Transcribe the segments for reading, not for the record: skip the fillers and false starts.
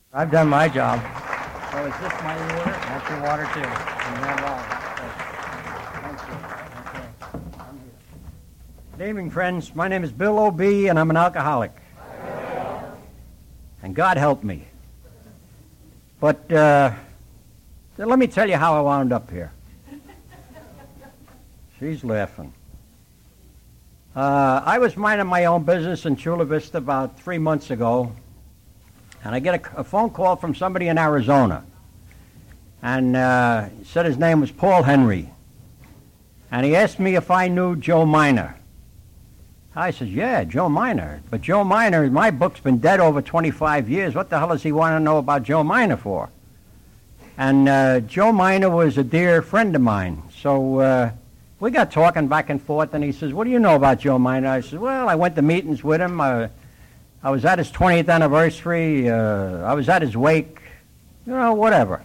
I've done my job. So is this my water? That's your water too. And that all. Thank you. Okay. I'm here. Good evening, friends. My name is Bill O.B., and I'm an alcoholic. And God help me. But let me tell you how I wound up here. She's laughing. I was minding my own business in Chula Vista about 3 months ago, and I get a phone call from somebody in Arizona. And he said his name was Paul Henry. And he asked me if I knew Joe Miner. I said, yeah, Joe Miner. But Joe Miner, my book's been dead over 25 years. What the hell does he want to know about Joe Miner for? And Joe Miner was a dear friend of mine. So we got talking back and forth, and he says, what do you know about Joe Miner? I said, well, I went to meetings with him. I was at his 20th anniversary. I was at his wake. Whatever.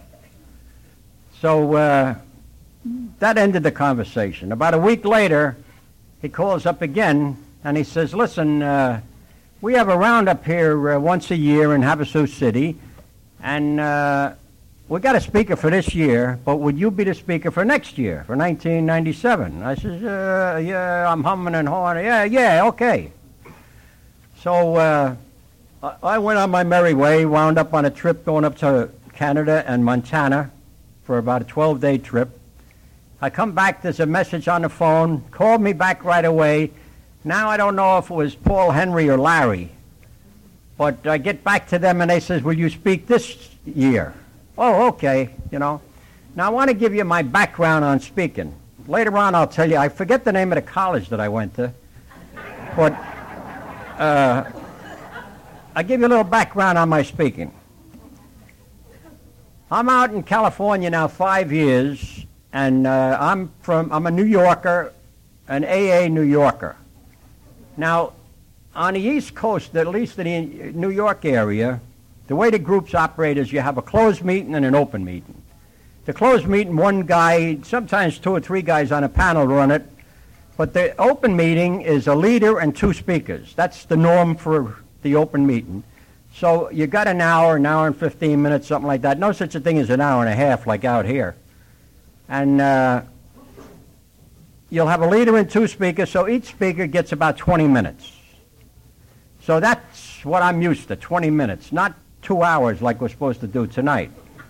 So that ended the conversation. About a week later, he calls up again, and he says, listen, we have a roundup here once a year in Havasu City, and we got a speaker for this year, but would you be the speaker for next year, for 1997? I says, yeah, I'm humming and hawing. Yeah, okay. So I went on my merry way, wound up on a trip going up to Canada and Montana for about a 12-day trip. I come back, there's a message on the phone, called me back right away. Now I don't know if it was Paul Henry or Larry, but I get back to them and they says, will you speak this year? Oh, okay, Now I want to give you my background on speaking. Later on I'll tell you, I forget the name of the college that I went to, but I'll give you a little background on my speaking. I'm out in California now 5 years, and I'm a New Yorker, an AA New Yorker. Now, on the East Coast, at least in the New York area, the way the groups operate is you have a closed meeting and an open meeting. The closed meeting, one guy, sometimes 2 or 3 guys on a panel run it, but the open meeting is a leader and 2 speakers. That's the norm for the open meeting. So you got an hour and 15 minutes, something like that. No such a thing as an hour and a half like out here. And you'll have a leader and 2 speakers, so each speaker gets about 20 minutes. So that's what I'm used to, 20 minutes, not 2 hours like we're supposed to do tonight.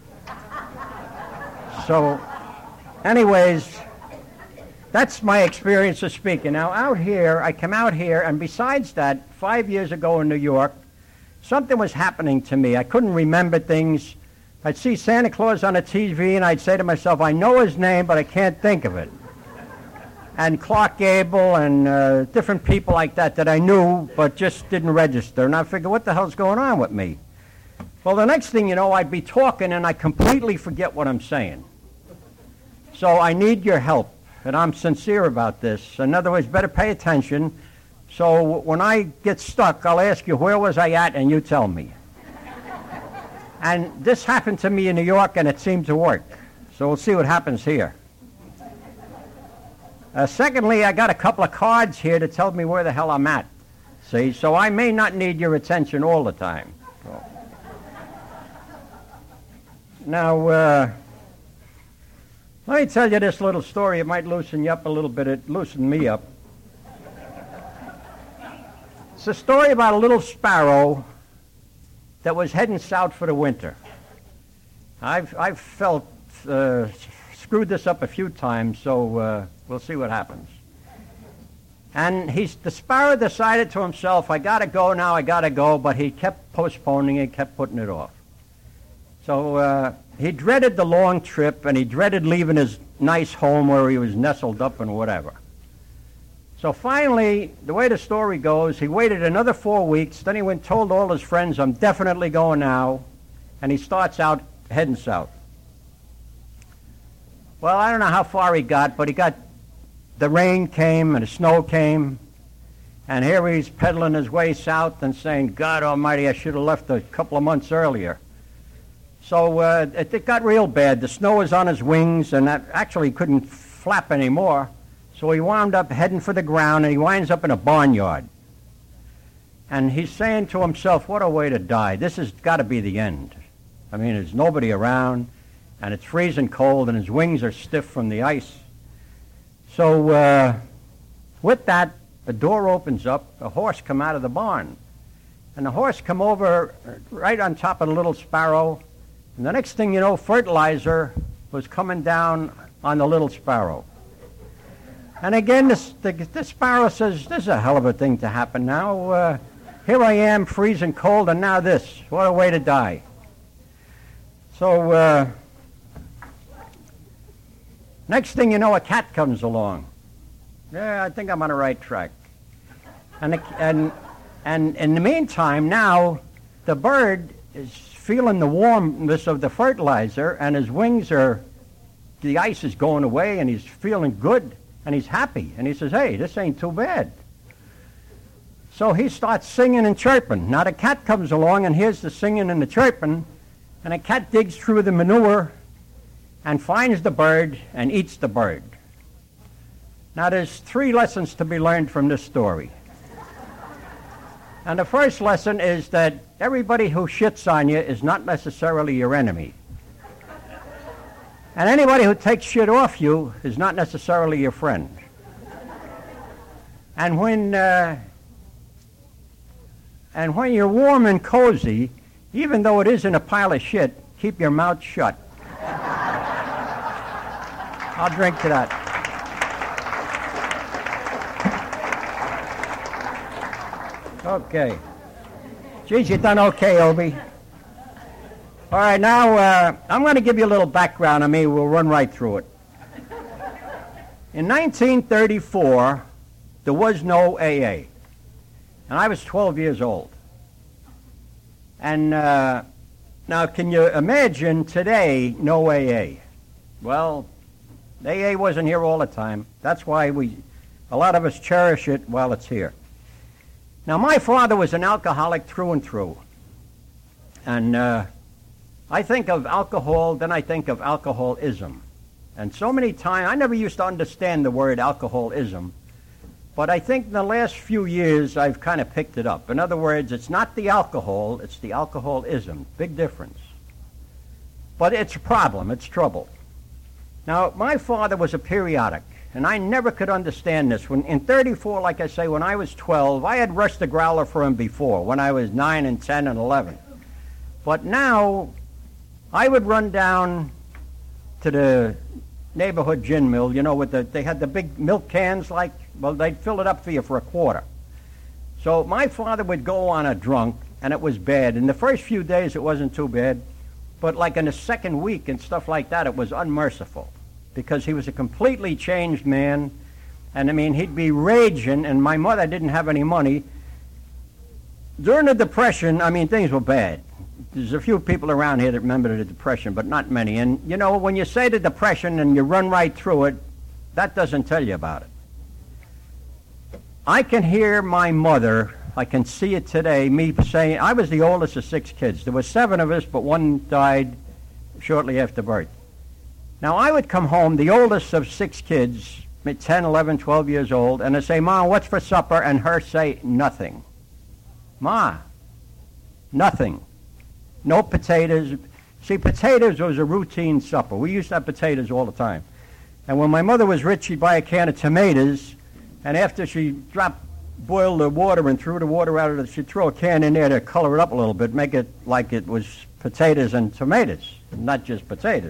So, anyways, that's my experience of speaking. Now, I come out here, and besides that, 5 years ago in New York, something was happening to me. I couldn't remember things. I'd see Santa Claus on the TV, and I'd say to myself, I know his name, but I can't think of it. And Clark Gable and different people like that I knew, but just didn't register. And I figured, what the hell's going on with me? Well, the next thing you know, I'd be talking, and I completely forget what I'm saying. So I need your help, and I'm sincere about this. In other words, better pay attention. So when I get stuck, I'll ask you, where was I at, and you tell me. And this happened to me in New York, and it seemed to work. So we'll see what happens here. Secondly, I got a couple of cards here to tell me where the hell I'm at. See, so I may not need your attention all the time. So. Now, let me tell you this little story. It might loosen you up a little bit. It loosened me up. It's a story about a little sparrow that was heading south for the winter. I've felt screwed this up a few times, so we'll see what happens. And the sparrow decided to himself, I got to go, but he kept postponing it, kept putting it off. So he dreaded the long trip, and he dreaded leaving his nice home where he was nestled up and whatever. So finally, the way the story goes, he waited another 4 weeks, then he went and told all his friends, I'm definitely going now, and he starts out heading south. Well, I don't know how far he got, but the rain came and the snow came, and here he's pedaling his way south and saying, God almighty, I should have left a couple of months earlier. So it got real bad. The snow was on his wings, and that actually couldn't flap anymore. So he wound up heading for the ground, and he winds up in a barnyard. And he's saying to himself, what a way to die. This has got to be the end. I mean, there's nobody around, and it's freezing cold, and his wings are stiff from the ice. So with that, the door opens up, a horse come out of the barn. And the horse come over right on top of the little sparrow, and the next thing you know, fertilizer was coming down on the little sparrow. And again, the sparrow says, this is a hell of a thing to happen now. Here I am, freezing cold, and now this. What a way to die. So next thing you know, a cat comes along. Yeah, I think I'm on the right track. And in the meantime, now, the bird is feeling the warmness of the fertilizer, and his wings the ice is going away, and he's feeling good, and he's happy. And he says, hey, this ain't too bad. So he starts singing and chirping. Now the cat comes along and hears the singing and the chirping, and the cat digs through the manure and finds the bird and eats the bird. Now there's 3 lessons to be learned from this story. And the first lesson is that everybody who shits on you is not necessarily your enemy. And anybody who takes shit off you is not necessarily your friend. And when you're warm and cozy, even though it isn't a pile of shit, keep your mouth shut. I'll drink to that. Okay. Geez, you done okay, Obie. All right, now I'm going to give you a little background on me. We'll run right through it. In 1934, there was no AA, and I was 12 years old. And now, can you imagine today no AA? Well, AA wasn't here all the time. That's why a lot of us cherish it while it's here. Now, my father was an alcoholic through and through. And I think of alcohol, then I think of alcoholism. And so many times, I never used to understand the word alcoholism, but I think in the last few years I've kind of picked it up. In other words, it's not the alcohol, it's the alcoholism. Big difference. But it's a problem, it's trouble. Now, my father was a periodic. And I never could understand this. When in 34, like I say, when I was 12, I had rushed the growler for him before, when I was 9 and 10 and 11. But now, I would run down to the neighborhood gin mill, you know, they had the big milk cans, they'd fill it up for you for a quarter. So my father would go on a drunk, and it was bad. In the first few days, it wasn't too bad. But like in the second week and stuff like that, it was unmerciful. Because he was a completely changed man, and I mean, he'd be raging, and my mother didn't have any money. During the Depression, I mean, things were bad. There's a few people around here that remember the Depression, but not many. And, you know, when you say the Depression and you run right through it, that doesn't tell you about it. I can hear my mother, I can see it today, me saying, I was the oldest of 6 kids. There were 7 of us, but one died shortly after birth. Now, I would come home, the oldest of 6 kids, 10, 11, 12 years old, and I'd say, Ma, what's for supper? And her say, nothing. Ma, nothing. No potatoes. See, potatoes was a routine supper. We used to have potatoes all the time. And when my mother was rich, she'd buy a can of tomatoes, and after she boiled the water and threw the water out of it, she'd throw a can in there to color it up a little bit, make it like it was potatoes and tomatoes, not just potatoes.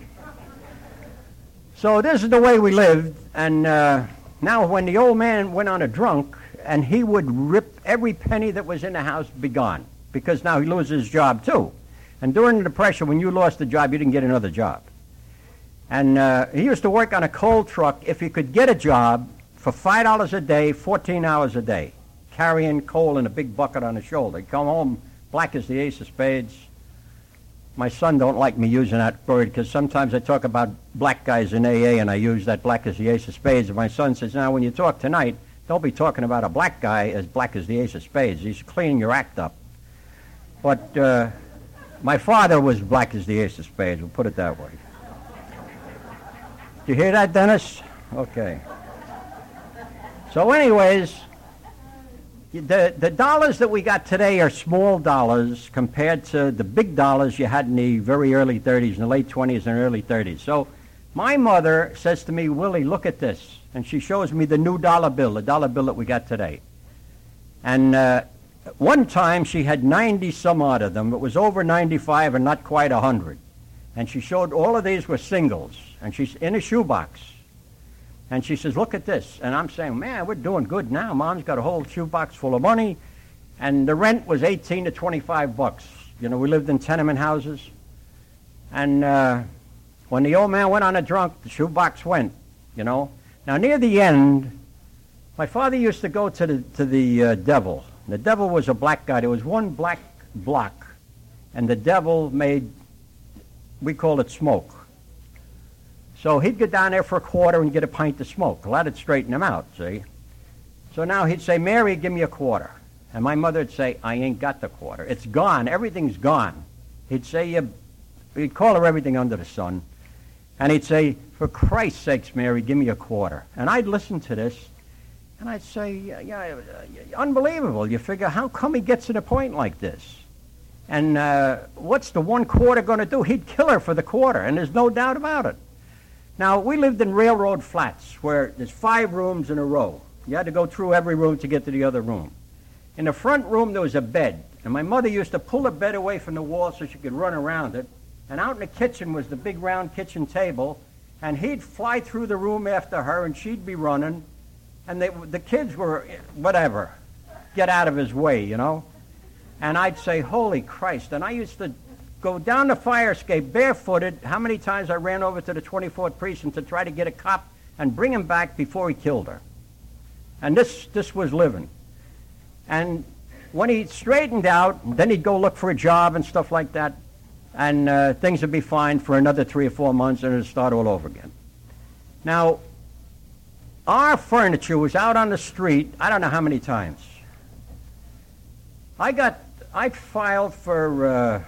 So this is the way we lived, and now when the old man went on a drunk, and he would rip every penny that was in the house be gone, because now he loses his job too. And during the Depression, when you lost the job, you didn't get another job. And he used to work on a coal truck if he could get a job for $5 a day, 14 hours a day, carrying coal in a big bucket on his shoulder. He'd come home black as the ace of spades. My son don't like me using that word because sometimes I talk about black guys in AA and I use that black as the ace of spades. And my son says, now when you talk tonight, don't be talking about a black guy as black as the ace of spades. He's cleaning your act up. But my father was black as the ace of spades, we'll put it that way. Did you hear that, Dennis? Okay. So anyways, the dollars that we got today are small dollars compared to the big dollars you had in the very early 30s, in the late 20s and early 30s. So my mother says to me, Willie, look at this. And she shows me the new dollar bill, the dollar bill that we got today. And one time she had 90 some odd of them. It was over 95 and not quite 100. And she showed all of these were singles. And she's in a shoebox. And she says, look at this. And I'm saying, man, we're doing good now. Mom's got a whole shoebox full of money. And the rent was 18 to 25 bucks. You know, we lived in tenement houses. And when the old man went on a drunk, the shoebox went, you know. Now, near the end, my father used to go to the devil. The devil was a black guy. There was one black block. And the devil made, we called it smoke. So he'd go down there for a quarter and get a pint of smoke. Well, that'd straighten him out, see? So now he'd say, Mary, give me a quarter. And my mother would say, I ain't got the quarter. It's gone. Everything's gone. He'd say, he'd call her everything under the sun. And he'd say, for Christ's sakes, Mary, give me a quarter. And I'd listen to this, and I'd say, yeah, unbelievable. You figure, how come he gets to the point like this? And what's the 1 quarter going to do? He'd kill her for the quarter, and there's no doubt about it. Now, we lived in railroad flats where there's 5 rooms in a row. You had to go through every room to get to the other room. In the front room, there was a bed, and my mother used to pull the bed away from the wall so she could run around it. And out in the kitchen was the big round kitchen table, and he'd fly through the room after her, and she'd be running, and the kids were, whatever, get out of his way, you know. And I'd say, holy Christ. And I used to go down the fire escape barefooted. How many times I ran over to the 24th precinct to try to get a cop and bring him back before he killed her. And this was living. And when he straightened out, then he'd go look for a job and stuff like that, and things would be fine for another 3 or 4 months, and it'd start all over again. Now, our furniture was out on the street, I don't know how many times. I filed for,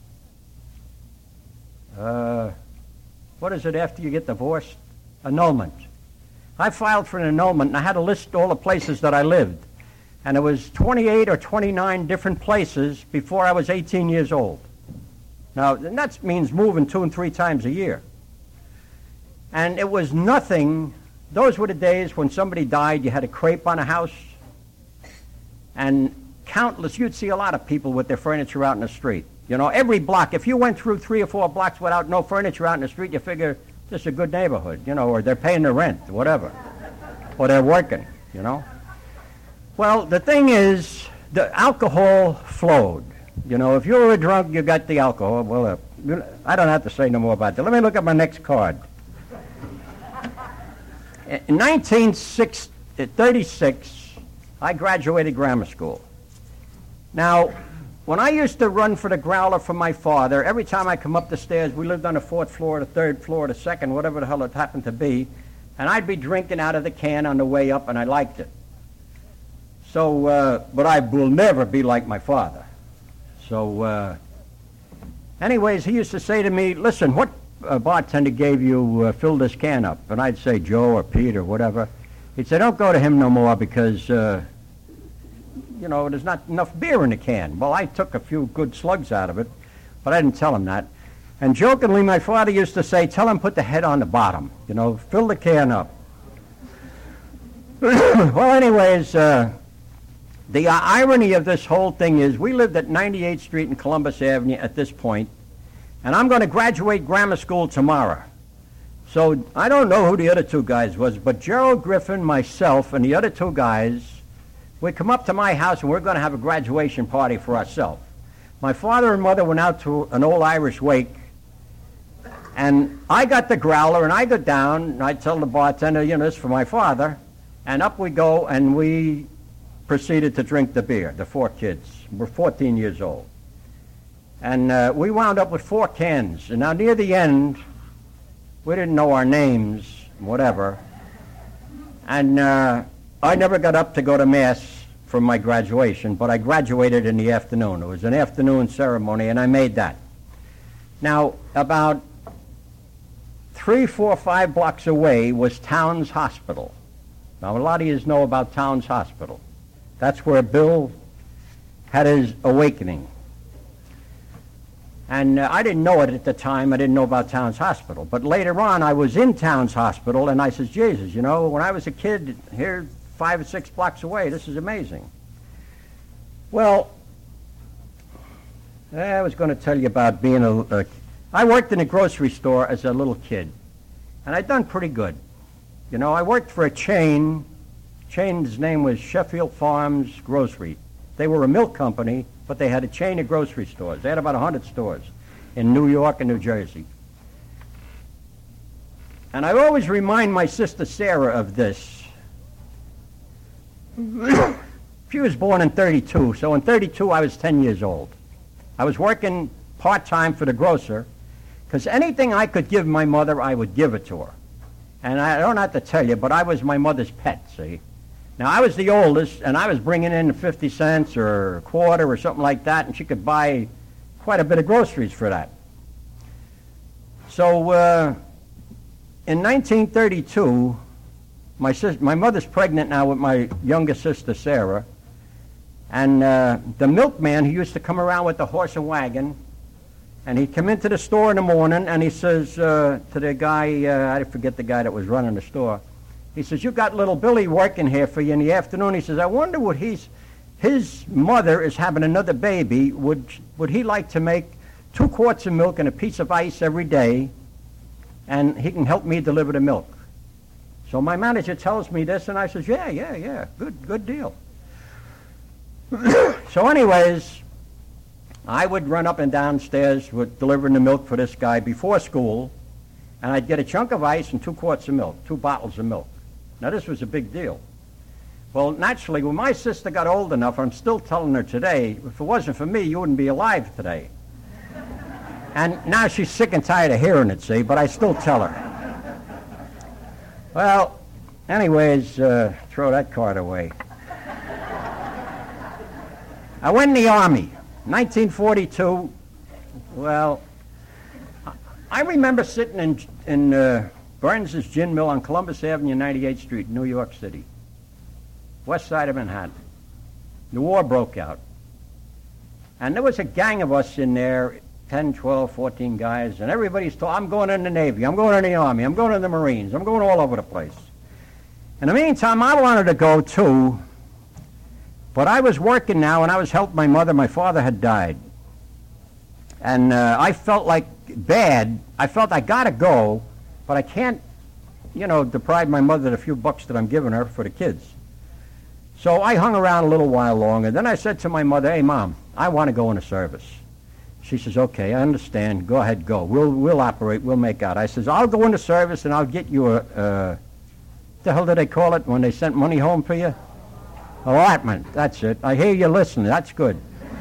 what is it after you get divorced? Annulment. I filed for an annulment, and I had to list all the places that I lived. And it was 28 or 29 different places before I was 18 years old. Now, that means moving 2 and 3 times a year. And it was nothing. Those were the days when somebody died, you had a crepe on a house. And you'd see a lot of people with their furniture out in the street. You know, every block, if you went through 3 or 4 blocks without no furniture out in the street, you figure this is a good neighborhood, you know, or they're paying their rent, whatever. Or they're working, you know. Well, the thing is, the alcohol flowed. You know, if you were a drunk, you got the alcohol. Well, I don't have to say no more about that. Let me look at my next card. In 1936, I graduated grammar school. Now, when I used to run for the growler for my father, every time I come up the stairs, we lived on the 4th floor, the 3rd floor, the 2nd, whatever the hell it happened to be, and I'd be drinking out of the can on the way up, and I liked it. So, but I will never be like my father. So, anyways, he used to say to me, listen, what bartender gave you fill this can up? And I'd say Joe or Pete or whatever. He'd say, don't go to him no more because, you know, there's not enough beer in the can. Well, I took a few good slugs out of it, but I didn't tell him that. And jokingly, my father used to say, tell him put the head on the bottom, you know, fill the can up. Well, anyways, the irony of this whole thing is we lived at 98th Street and Columbus Avenue at this point, and I'm going to graduate grammar school tomorrow. So I don't know who the other 2 guys was, but Gerald Griffin, myself, and the other 2 guys, we come up to my house and we're going to have a graduation party for ourselves. My father and mother went out to an old Irish wake, and I got the growler, and I go down, and I tell the bartender, you know, this is for my father, and up we go, and we proceeded to drink the beer, the 4 kids. We're 14 years old. And we wound up with 4 cans. And now near the end, we didn't know our names, whatever. And I never got up to go to Mass for my graduation, but I graduated in the afternoon. It was an afternoon ceremony, and I made that. Now, about 3, 4, 5 blocks away was Towns Hospital. Now, a lot of you know about Towns Hospital. That's where Bill had his awakening. And I didn't know it at the time. I didn't know about Towns Hospital. But later on, I was in Towns Hospital, and I says, Jesus, you know, when I was a kid, here 5 or 6 blocks away, this is amazing. Well, I was going to tell you about being I worked in a grocery store as a little kid, and I'd done pretty good. You know, I worked for a chain. Chain's name was Sheffield Farms Grocery. They were a milk company, but they had a chain of grocery stores. They had about 100 stores in New York and New Jersey. And I always remind my sister Sarah of this. She was born in 32, so in 32 I was 10 years old. I was working part-time for the grocer, because anything I could give my mother, I would give it to her. And I don't have to tell you, but I was my mother's pet, see? Now, I was the oldest, and I was bringing in 50 cents or a quarter or something like that, and she could buy quite a bit of groceries for that. So in 1932, my mother's pregnant now with my younger sister, Sarah, and the milkman who used to come around with the horse and wagon, and he'd come into the store in the morning, and he says to the guy, I forget the guy that was running the store, he says, you got little Billy working here for you in the afternoon. He says, I wonder what his mother is having another baby. Would he like to make 2 quarts of milk and a piece of ice every day, and he can help me deliver the milk? So my manager tells me this, and I says, yeah, good deal. So anyways, I would run up and downstairs with delivering the milk for this guy before school, and I'd get a chunk of ice and 2 quarts of milk, 2 bottles of milk. Now, this was a big deal. Well, naturally, when my sister got old enough, I'm still telling her today, if it wasn't for me, you wouldn't be alive today. And now she's sick and tired of hearing it, see, but I still tell her. Well, anyways, throw that card away. I went in the Army, 1942. Well, I remember sitting in Burns' Gin Mill on Columbus Avenue, 98th Street, New York City, west side of Manhattan. The war broke out. And there was a gang of us in there, 10, 12, 14 guys, and everybody's told, I'm going in the Navy, I'm going in the Army, I'm going in the Marines, I'm going all over the place. In the meantime, I wanted to go too, but I was working now, and I was helping my mother. My father had died. And I felt like bad. I felt I got to go, but I can't, deprive my mother of the few bucks that I'm giving her for the kids. So I hung around a little while longer. Then I said to my mother, hey, Mom, I want to go into service. She says, okay, I understand. Go ahead, go. We'll operate. We'll make out. I says, I'll go into service, and I'll get you the hell did they call it when they sent money home for you? Allotment. That's it. I hear you listening. That's good.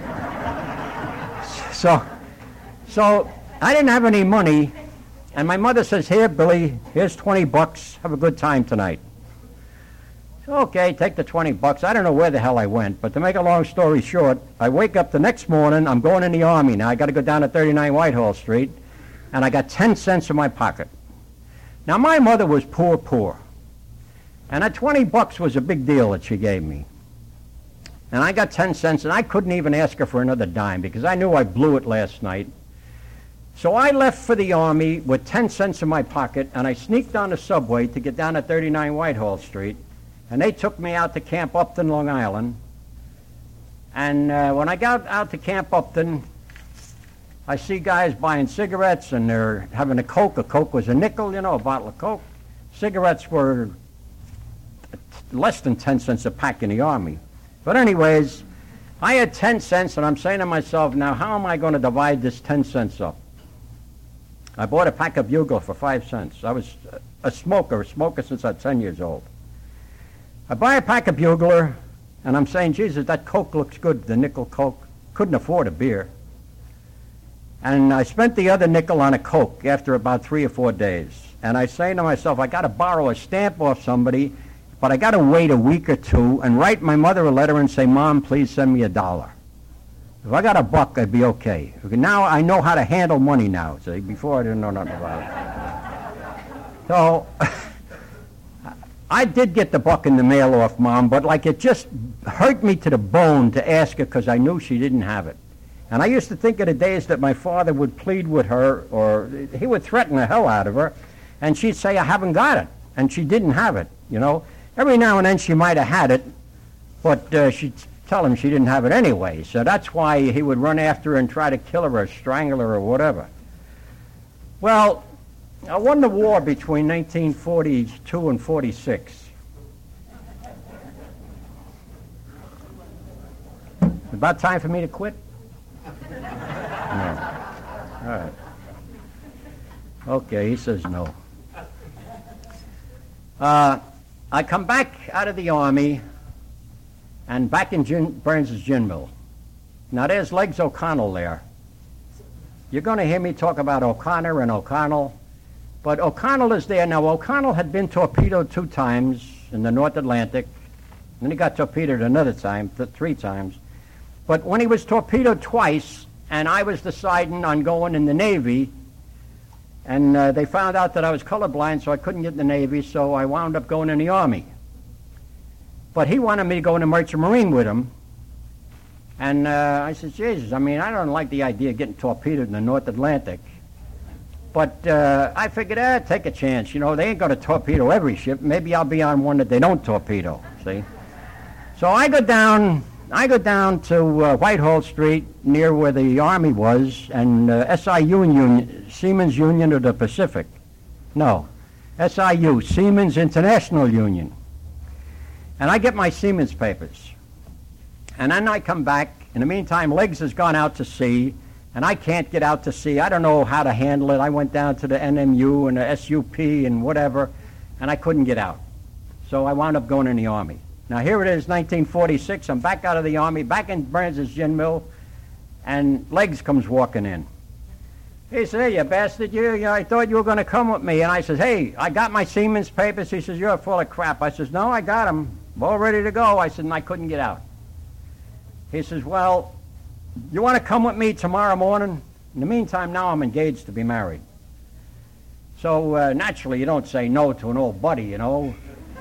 So I didn't have any money, and my mother says, here, Billy, here's 20 bucks. Have a good time tonight. So, okay, take the 20 bucks. I don't know where the hell I went, but to make a long story short, I wake up the next morning. I'm going in the Army now. I got to go down to 39 Whitehall Street, and I got 10 cents in my pocket. Now, my mother was poor. And that 20 bucks was a big deal that she gave me. And I got 10 cents, and I couldn't even ask her for another dime because I knew I blew it last night. So I left for the Army with 10 cents in my pocket, and I sneaked on the subway to get down to 39 Whitehall Street, and they took me out to Camp Upton, Long Island. And when I got out to Camp Upton, I see guys buying cigarettes, and they're having a Coke. A Coke was a nickel, a bottle of Coke. Cigarettes were less than 10 cents a pack in the Army. But anyways, I had 10 cents, and I'm saying to myself, now how am I going to divide this 10 cents up? I bought a pack of Bugle for 5 cents. I was a smoker since I was 10 years old. I buy a pack of Bugler, and I'm saying, Jesus, that Coke looks good, the nickel Coke. Couldn't afford a beer. And I spent the other nickel on a Coke after about 3 or 4 days. And I say to myself, I got to borrow a stamp off somebody, but I got to wait a week or two and write my mother a letter and say, Mom, please send me $1. If I got a buck, I'd be okay. Now I know how to handle money now. See, before I didn't know nothing about it. So I did get the buck in the mail off Mom, but like it just hurt me to the bone to ask her because I knew she didn't have it. And I used to think of the days that my father would plead with her, or he would threaten the hell out of her, and she'd say, I haven't got it. And she didn't have it, you know. Every now and then she might have had it, but she'd tell him she didn't have it anyway. So that's why he would run after her and try to kill her or strangle her or whatever. Well, I won the war between 1942 and 46. About time for me to quit? No. All right. Okay, he says no. I come back out of the Army and back in Burns' gin mill. Now there's Legs O'Connell there. You're going to hear me talk about O'Connor and O'Connell, but O'Connell is there. Now O'Connell had been torpedoed 2 times in the North Atlantic, then he got torpedoed another time, 3 times. But when he was torpedoed twice, and I was deciding on going in the Navy, and they found out that I was colorblind, so I couldn't get in the Navy, so I wound up going in the Army. But he wanted me to go in the Merchant Marine with him. And I said, Jesus, I mean, I don't like the idea of getting torpedoed in the North Atlantic. But I figured, take a chance. You know, they ain't going to torpedo every ship. Maybe I'll be on one that they don't torpedo, see? So I go down to Whitehall Street, near where the Army was, and SIU Union, Seamen's Union of the Pacific. No, SIU, Seamen's International Union. And I get my Seamen's papers. And then I come back. In the meantime, Legs has gone out to sea, and I can't get out to sea. I don't know how to handle it. I went down to the NMU and the SUP and whatever, and I couldn't get out. So I wound up going in the Army. Now here it is, 1946. I'm back out of the Army, back in Burns' gin mill, and Legs comes walking in. He said, hey, you bastard, I thought you were going to come with me. And I says, hey, I got my Seamen's papers. He says, you're full of crap. I says, no, I got them. All ready to go. I said, and I couldn't get out. He says, well, you want to come with me tomorrow morning? In the meantime, now I'm engaged to be married. So naturally, you don't say no to an old buddy, you know.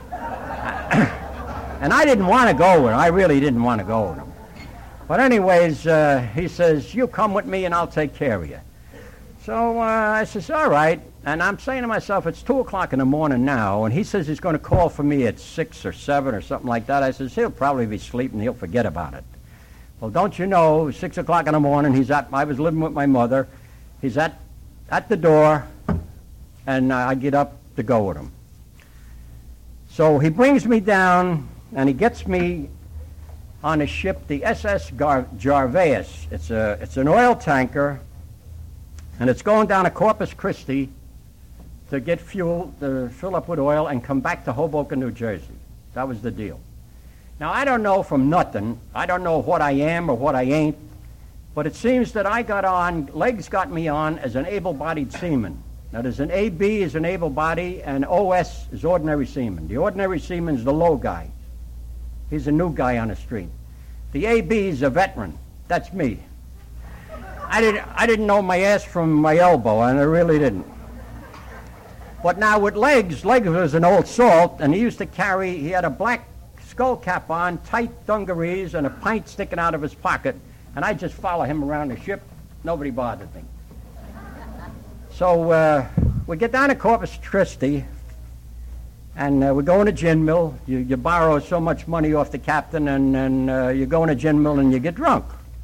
And I didn't want to go with him. I really didn't want to go with him. But anyways, he says, you come with me and I'll take care of you. So I says, all right. And I'm saying to myself, it's 2 o'clock in the morning now, and he says he's going to call for me at 6 or 7 or something like that. I says, he'll probably be sleeping. He'll forget about it. Well, don't you know, 6 o'clock in the morning, I was living with my mother. He's at the door, and I get up to go with him. So he brings me down, and he gets me on a ship, the SS Jarveus. It's an oil tanker, and it's going down to Corpus Christi to get fuel, to fill up with oil, and come back to Hoboken, New Jersey. That was the deal. Now, I don't know from nothing. I don't know what I am or what I ain't, but it seems that I got on, Legs got me on as an able-bodied seaman. Now, there's an AB is an able body, and OS is ordinary seaman. The ordinary seaman's the low guy. He's a new guy on the street. The AB is a veteran. That's me. I didn't know my ass from my elbow, and I really didn't. But now with Legs was an old salt, and he used to carry, he had a black skull cap on, tight dungarees, and a pint sticking out of his pocket, and I just follow him around the ship. Nobody bothered me. So we get down to Corpus Christi, and we go in a gin mill. You borrow so much money off the captain, and you go in a gin mill and you get drunk.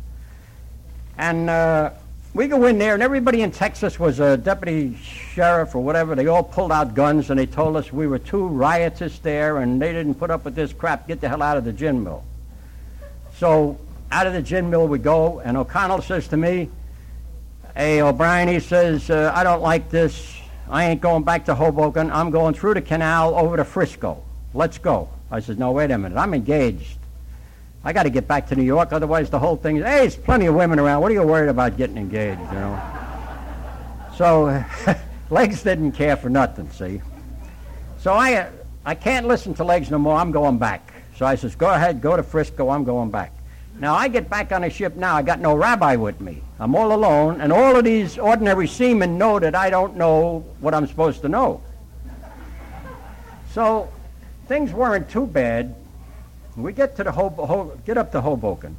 And we go in there, and everybody in Texas was a deputy sheriff or whatever. They all pulled out guns, and they told us we were too riotous there, and they didn't put up with this crap. Get the hell out of the gin mill. So out of the gin mill we go, and O'Connell says to me, hey, O'Brien, he says, I don't like this. I ain't going back to Hoboken. I'm going through the canal over to Frisco. Let's go. I said, no, wait a minute. I'm engaged. I got to get back to New York, otherwise the whole thing is, hey, there's plenty of women around. What are you worried about getting engaged, you know? So Legs didn't care for nothing, see? So I can't listen to Legs no more. I'm going back. So I says, go ahead, go to Frisco. I'm going back. Now, I get back on a ship now. I got no rabbi with me. I'm all alone, and all of these ordinary seamen know that I don't know what I'm supposed to know. So things weren't too bad. We get to get up to Hoboken.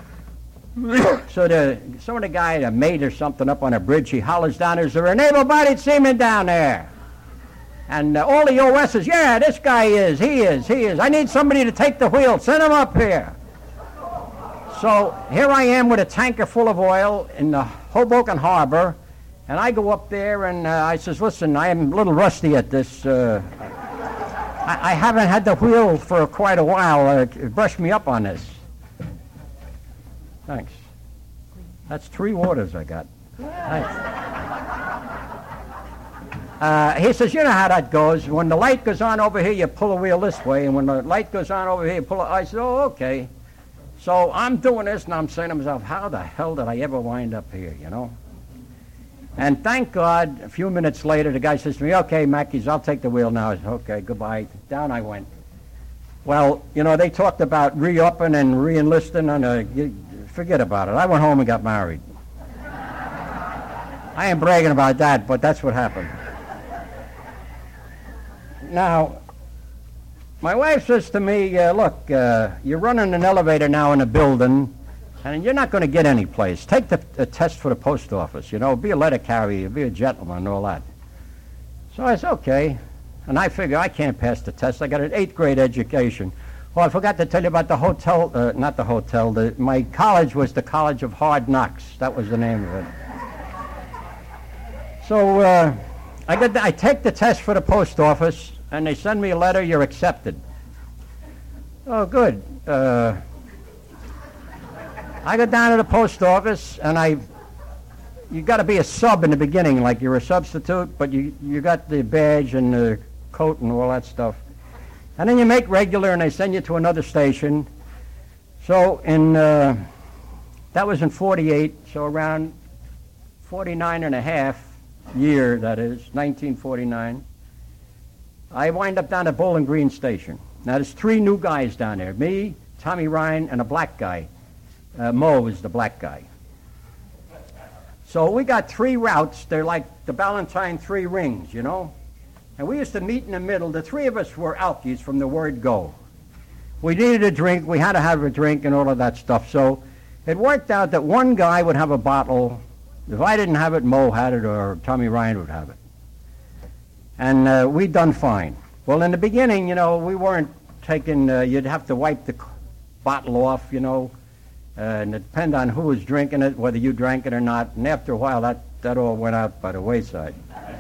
So some of the guy, a mate or something up on a bridge, he hollers down, is there an able-bodied seaman down there? And all the OSs, yeah, this guy is, he is. I need somebody to take the wheel. Send him up here. So here I am with a tanker full of oil in the Hoboken Harbor, and I go up there and I says, listen, I am a little rusty at this. I haven't had the wheel for quite a while. Brush me up on this. Thanks. That's 3 waters I got. Thanks. He says, you know how that goes. When the light goes on over here, you pull the wheel this way, and when the light goes on over here, you pull it. I said, oh, okay. So I'm doing this, and I'm saying to myself, how the hell did I ever wind up here, you know? And thank God, a few minutes later, the guy says to me, okay, Mackies, I'll take the wheel now. I said, okay, goodbye. Down I went. Well, you know, they talked about re-upping and re-enlisting, and forget about it. I went home and got married. I ain't bragging about that, but that's what happened. Now, my wife says to me, look, you're running an elevator now in a building, and you're not going to get any place. Take the test for the post office, you know, be a letter carrier, be a gentleman, and all that. So I said, okay. And I figure I can't pass the test. I got an 8th grade education. Oh, I forgot to tell you about the hotel, not the hotel. My college was the College of Hard Knocks. That was the name of it. So I take the test for the post office, and they send me a letter, you're accepted. Oh, good. I go down to the post office, and you got to be a sub in the beginning, like you're a substitute, but you got the badge and the coat and all that stuff. And then you make regular, and they send you to another station. So that was in 48, so around 49 and a half year, that is, 1949, I wind up down at Bowling Green Station. Now, there's 3 new guys down there, me, Tommy Ryan, and a black guy. Mo is the black guy. So we got 3 routes. They're like the Ballantine 3 rings, you know? And we used to meet in the middle. The 3 of us were alkies from the word go. We needed a drink. We had to have a drink and all of that stuff. So it worked out that one guy would have a bottle. If I didn't have it, Mo had it, or Tommy Ryan would have it. And we done fine. Well, in the beginning, you know, we weren't taking, you'd have to wipe the bottle off, you know, and it depended on who was drinking it, whether you drank it or not. And after a while, that all went out by the wayside.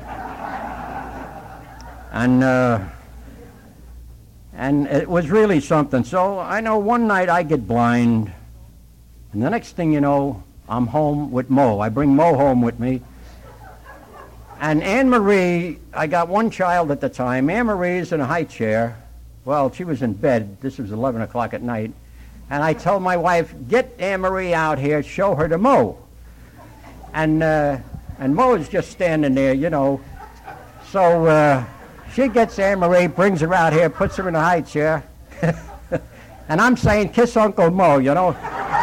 And it was really something. So I know one night I get blind, and the next thing you know, I'm home with Mo. I bring Mo home with me. And Anne-Marie, I got one child at the time. Anne-Marie's in a high chair. Well, she was in bed. This was 11 o'clock at night. And I tell my wife, get Anne-Marie out here, show her to Mo. And Mo is just standing there, you know. So she gets Anne-Marie, brings her out here, puts her in a high chair. And I'm saying, kiss Uncle Mo, you know.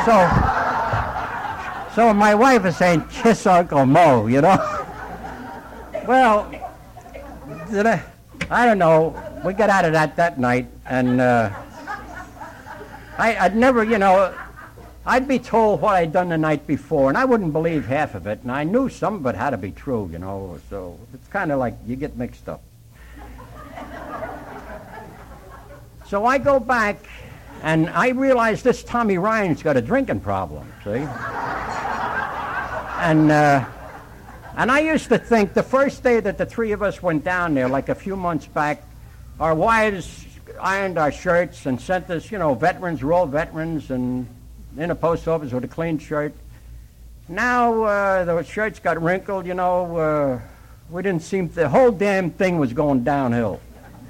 So my wife is saying, kiss Uncle Mo, you know. Well, I don't know. We got out of that night, and I'd never, you know, I'd be told what I'd done the night before, and I wouldn't believe half of it, and I knew some of it had to be true, you know, so it's kind of like you get mixed up. So I go back, and I realize this Tommy Ryan's got a drinking problem, see? And I used to think the first day that the 3 of us went down there, like a few months back, our wives ironed our shirts and sent us, you know, veterans, we're all veterans, and in a post office with a clean shirt. Now the shirts got wrinkled, you know, we didn't seem, the whole damn thing was going downhill.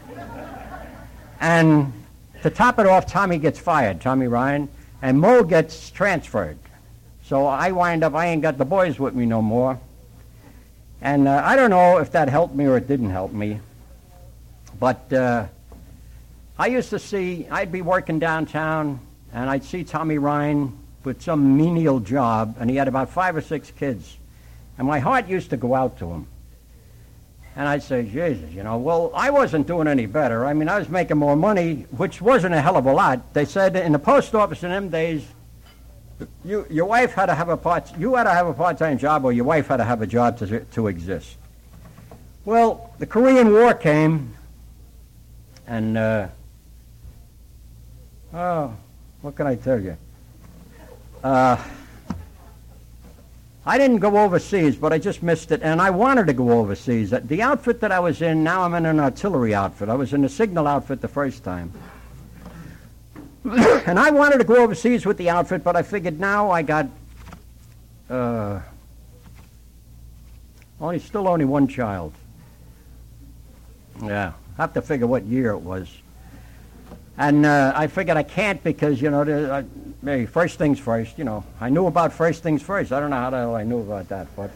And to top it off, Tommy gets fired, Tommy Ryan, and Mo gets transferred. So I wind up, I ain't got the boys with me no more. And I don't know if that helped me or it didn't help me. But I used to see, I'd be working downtown, and I'd see Tommy Ryan with some menial job, and he had about 5 or 6 kids. And my heart used to go out to him. And I'd say, Jesus, well, I wasn't doing any better. I mean, I was making more money, which wasn't a hell of a lot. They said in the post office in them days, your wife had to have you had to have a part-time job, or your wife had to have a job to exist. Well, the Korean War came, and what can I tell you? I didn't go overseas, but I just missed it, and I wanted to go overseas. The outfit that I was in, now I'm in an artillery outfit. I was in the signal outfit the first time. And I wanted to go overseas with the outfit, but I figured now I got only one child. Yeah, I have to figure what year it was. And I figured I can't because, first things first, I knew about first things first. I don't know how the hell I knew about that, but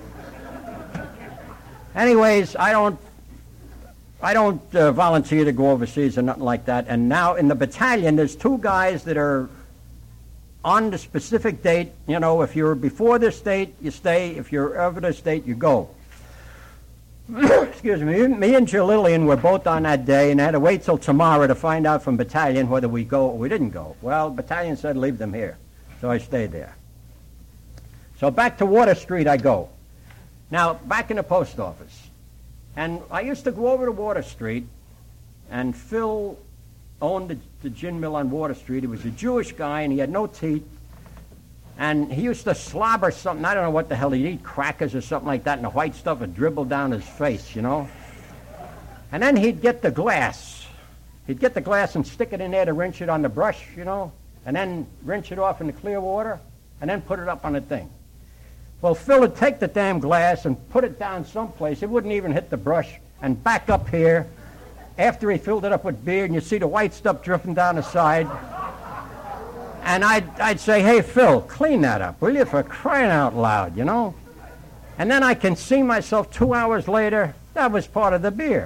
anyways, I don't volunteer to go overseas or nothing like that. And now in the battalion, there's two guys that are on the specific date. If you're before this date, you stay. If you're over this date, you go. Excuse me. Me and Jill Lillian were both on that day, and I had to wait till tomorrow to find out from battalion whether we go or we didn't go. Well, battalion said leave them here, so I stayed there. So back to Water Street I go. Now, back in the post office. And I used to go over to Water Street, and Phil owned the gin mill on Water Street. He was a Jewish guy, and he had no teeth. And he used to slobber something. I don't know what the hell he'd eat, crackers or something like that, and the white stuff would dribble down his face, And then he'd get the glass. He'd get the glass and stick it in there to rinse it on the brush, and then rinse it off in the clear water, and then put it up on the thing. Well, Phil would take the damn glass and put it down someplace. It wouldn't even hit the brush, and back up here after he filled it up with beer, and you see the white stuff dripping down the side. And I'd say, hey, Phil, clean that up, will you, for crying out loud, And then I can see myself 2 hours later, that was part of the beer.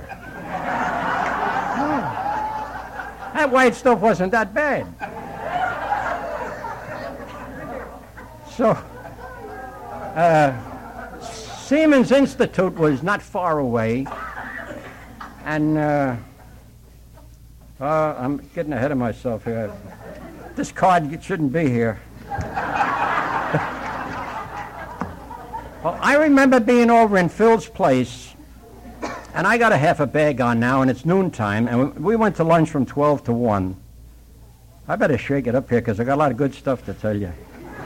That white stuff wasn't that bad. So, Siemens Institute was not far away, and I'm getting ahead of myself here. This card shouldn't be here. Well, I remember being over in Phil's place, and I got a half a bag on now, and it's noontime, and we went to lunch from 12 to 1. I better shake it up here because I got a lot of good stuff to tell you.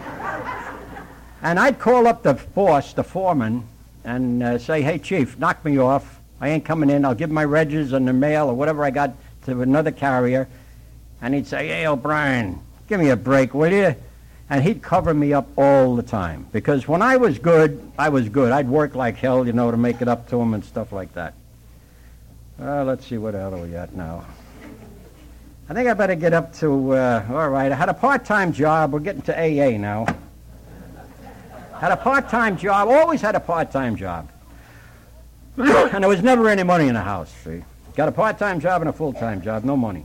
And I'd call up the boss, the foreman, and say, hey, Chief, knock me off. I ain't coming in. I'll give my regs and the mail or whatever I got to another carrier. And he'd say, hey, O'Brien, give me a break, will you? And he'd cover me up all the time. Because when I was good, I was good. I'd work like hell, to make it up to him and stuff like that. Let's see, what hell are we at now? I think I better get up to, all right, I had a part-time job. We're getting to AA now. Had a part-time job, always had a part-time job. And there was never any money in the house, see. Got a part-time job and a full-time job, no money.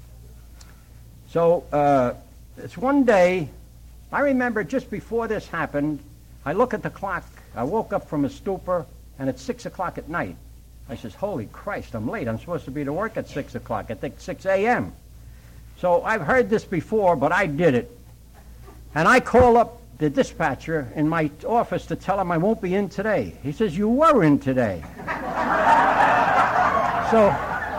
So it's one day, I remember just before this happened, I look at the clock. I woke up from a stupor, and it's 6 o'clock at night. I says, holy Christ, I'm late. I'm supposed to be to work at 6 o'clock. I think 6 a.m. So I've heard this before, but I did it. And I call up the dispatcher in my office to tell him I won't be in today. He says, you were in today. So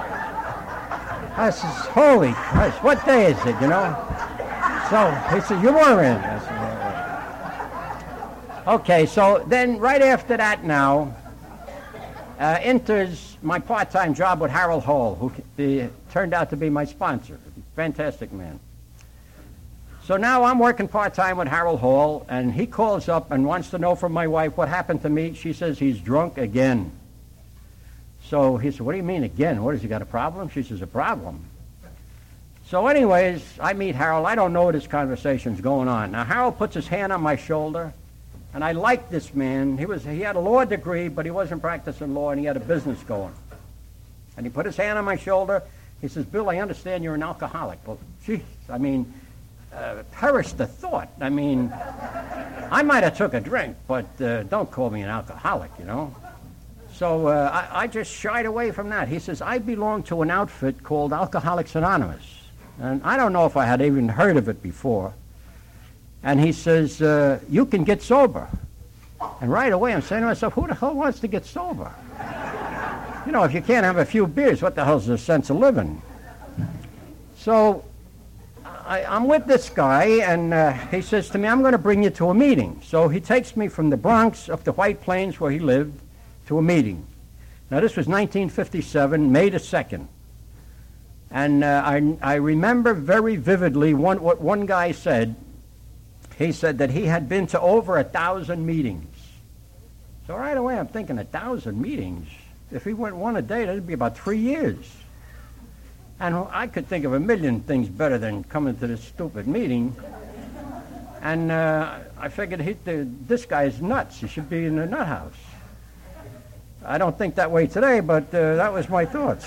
I says, holy Christ, what day is it, So he said, you were in. I said, okay, so then right after that now, enters my part-time job with Harold Hall, who turned out to be my sponsor. Fantastic man. So now I'm working part-time with Harold Hall, and he calls up and wants to know from my wife what happened to me. She says he's drunk again. So he said, what do you mean again? What, has he got a problem? She says, a problem. So anyways, I meet Harold. I don't know what this conversation's going on. Now, Harold puts his hand on my shoulder, and I liked this man. He had a law degree, but he wasn't practicing law, and he had a business going. And he put his hand on my shoulder. He says, Bill, I understand you're an alcoholic. Well, geez, perish the thought. I might have took a drink, but don't call me an alcoholic, So I just shied away from that. He says, I belong to an outfit called Alcoholics Anonymous. And I don't know if I had even heard of it before. And he says, you can get sober. And right away I'm saying to myself, who the hell wants to get sober? You know, if you can't have a few beers, what the hell's the sense of living? So I'm with this guy, and he says to me, I'm going to bring you to a meeting. So he takes me from the Bronx up to White Plains, where he lived, to a meeting. Now, this was 1957, May the 2nd. And I remember very vividly what one guy said. He said that he had been to over 1,000 meetings. So right away I'm thinking, 1,000 meetings? If he went one a day, that'd be about 3 years. And I could think of a million things better than coming to this stupid meeting. And I figured this guy's nuts. He should be in the nut house. I don't think that way today, but that was my thoughts.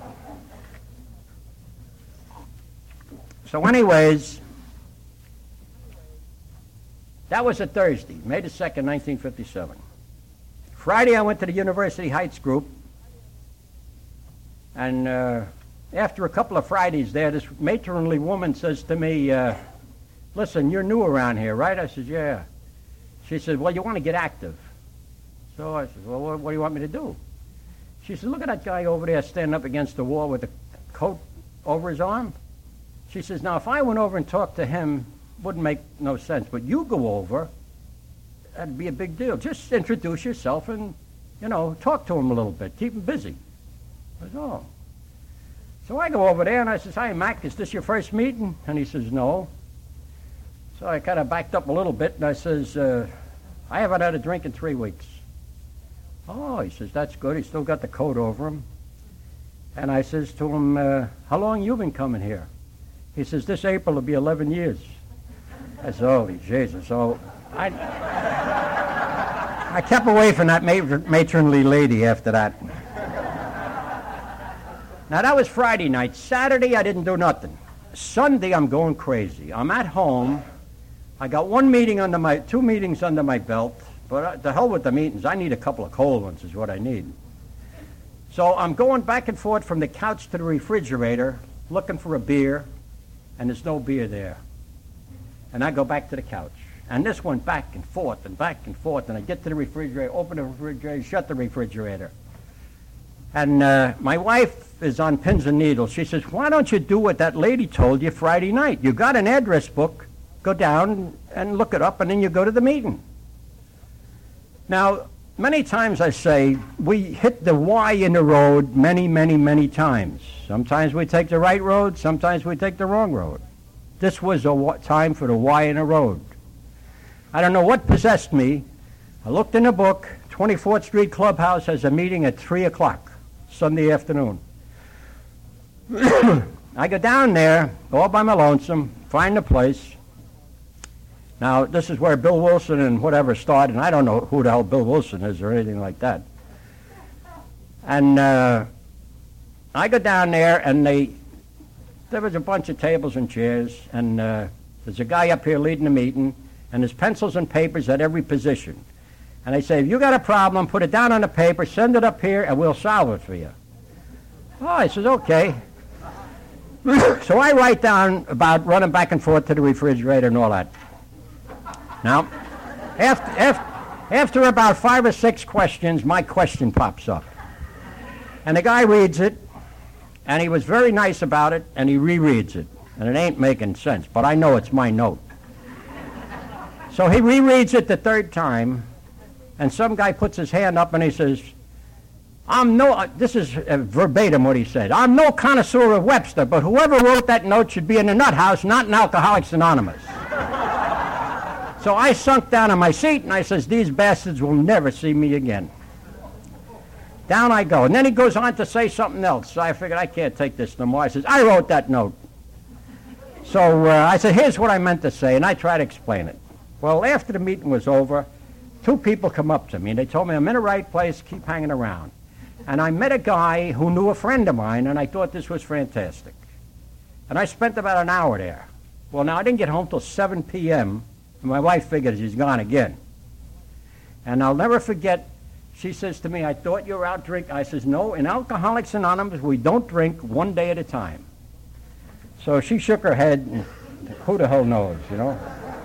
So anyways, that was a Thursday, May the 2nd, 1957. Friday, I went to the University Heights group, and after a couple of Fridays there, this matronly woman says to me, listen, you're new around here, right? I said, yeah. She said, well, you want to get active. So I said, well, what do you want me to do? She said, look at that guy over there standing up against the wall with a coat over his arm. She says, now, if I went over and talked to him, wouldn't make no sense, but you go over, that'd be a big deal. Just introduce yourself and, you know, talk to him a little bit. Keep him busy. That's all. So I go over there and I says, hi, Mac, is this your first meeting? And he says, no. So I kind of backed up a little bit and I says, I haven't had a drink in 3 weeks. Oh, he says, that's good. He's still got the coat over him. And I says to him, how long you been coming here? He says, this April will be 11 years. I said, holy Jesus. So I kept away from that matronly lady after that. Now, that was Friday night. Saturday, I didn't do nothing. Sunday, I'm going crazy. I'm at home. I got 2 meetings under my belt. But to hell with the meetings. I need a couple of cold ones is what I need. So I'm going back and forth from the couch to the refrigerator, looking for a beer, and there's no beer there. And I go back to the couch. And this went back and forth, and I get to the refrigerator, open the refrigerator, shut the refrigerator. And my wife is on pins and needles. She says, why don't you do what that lady told you Friday night? You got an address book, go down and look it up, and then you go to the meeting. Now, many times I say, we hit the Y in the road many, many, many times. Sometimes we take the right road, sometimes we take the wrong road. This was a time for the Y in the road. I don't know what possessed me. I looked in the book. 24th Street Clubhouse has a meeting at 3 o'clock, Sunday afternoon. I go down there, all by my lonesome, find the place. Now, this is where Bill Wilson and whatever started, and I don't know who the hell Bill Wilson is or anything like that. And I go down there, and there was a bunch of tables and chairs, and there's a guy up here leading the meeting, and there's pencils and papers at every position. And they say, if you got a problem, put it down on the paper, send it up here, and we'll solve it for you. Oh, I says, okay. So I write down about running back and forth to the refrigerator and all that. Now, after about 5 or 6 questions, my question pops up. And the guy reads it, and he was very nice about it, and he rereads it. And it ain't making sense, but I know it's my note. So he rereads it the 3rd time, and some guy puts his hand up and he says, this is verbatim what he said, I'm no connoisseur of Webster, but whoever wrote that note should be in the nut house, not in Alcoholics Anonymous. So I sunk down in my seat, and I says, these bastards will never see me again. Down I go. And then he goes on to say something else. So I figured, I can't take this no more. I says, I wrote that note. So I said, here's what I meant to say, and I tried to explain it. Well, after the meeting was over, 2 people come up to me, and they told me, I'm in the right place, keep hanging around. And I met a guy who knew a friend of mine, and I thought this was fantastic. And I spent about an hour there. Well, now, I didn't get home till 7 p.m., and my wife figured he's gone again. And I'll never forget She says to me, I thought you were out drinking. I says, no, in Alcoholics Anonymous, we don't drink one day at a time. So she shook her head, and who the hell knows, you know?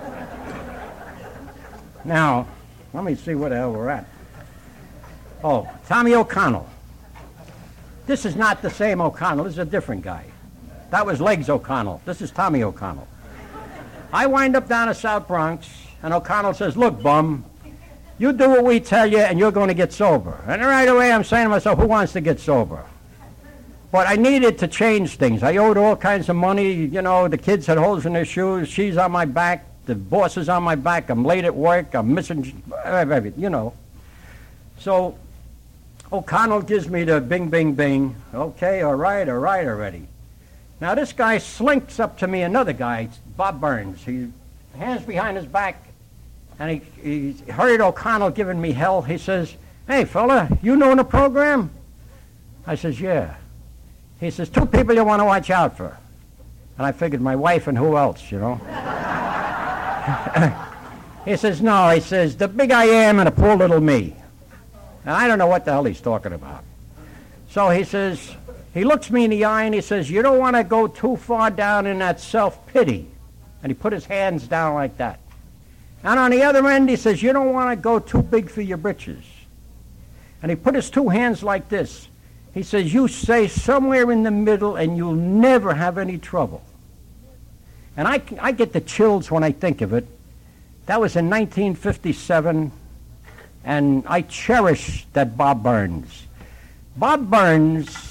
Now, let me see where the hell we're at. Oh, Tommy O'Connell. This is not the same O'Connell. This is a different guy. That was Legs O'Connell. This is Tommy O'Connell. I wind up down to South Bronx, and O'Connell says, look, bum, you do what we tell you, and you're going to get sober. And right away, I'm saying to myself, who wants to get sober? But I needed to change things. I owed all kinds of money. You know, the kids had holes in their shoes. She's on my back. The boss is on my back. I'm late at work. I'm missing everything, you know. So O'Connell gives me the bing, bing, bing. Okay, all right already. Now this guy slinks up to me, another guy, Bob Burns. He hands behind his back, and he heard O'Connell giving me hell. He says, hey, fella, you know the program? I says, yeah. He says, two people you want to watch out for. And I figured my wife and who else, you know. He says, no, he says, the big I am and the poor little me. And I don't know what the hell he's talking about. So he says, he looks me in the eye and he says, you don't want to go too far down in that self-pity. And he put his hands down like that. And on the other end, he says, you don't want to go too big for your britches. And he put his two hands like this. He says, you stay somewhere in the middle and you'll never have any trouble. And I get the chills when I think of it. That was in 1957, and I cherish that Bob Burns. Bob Burns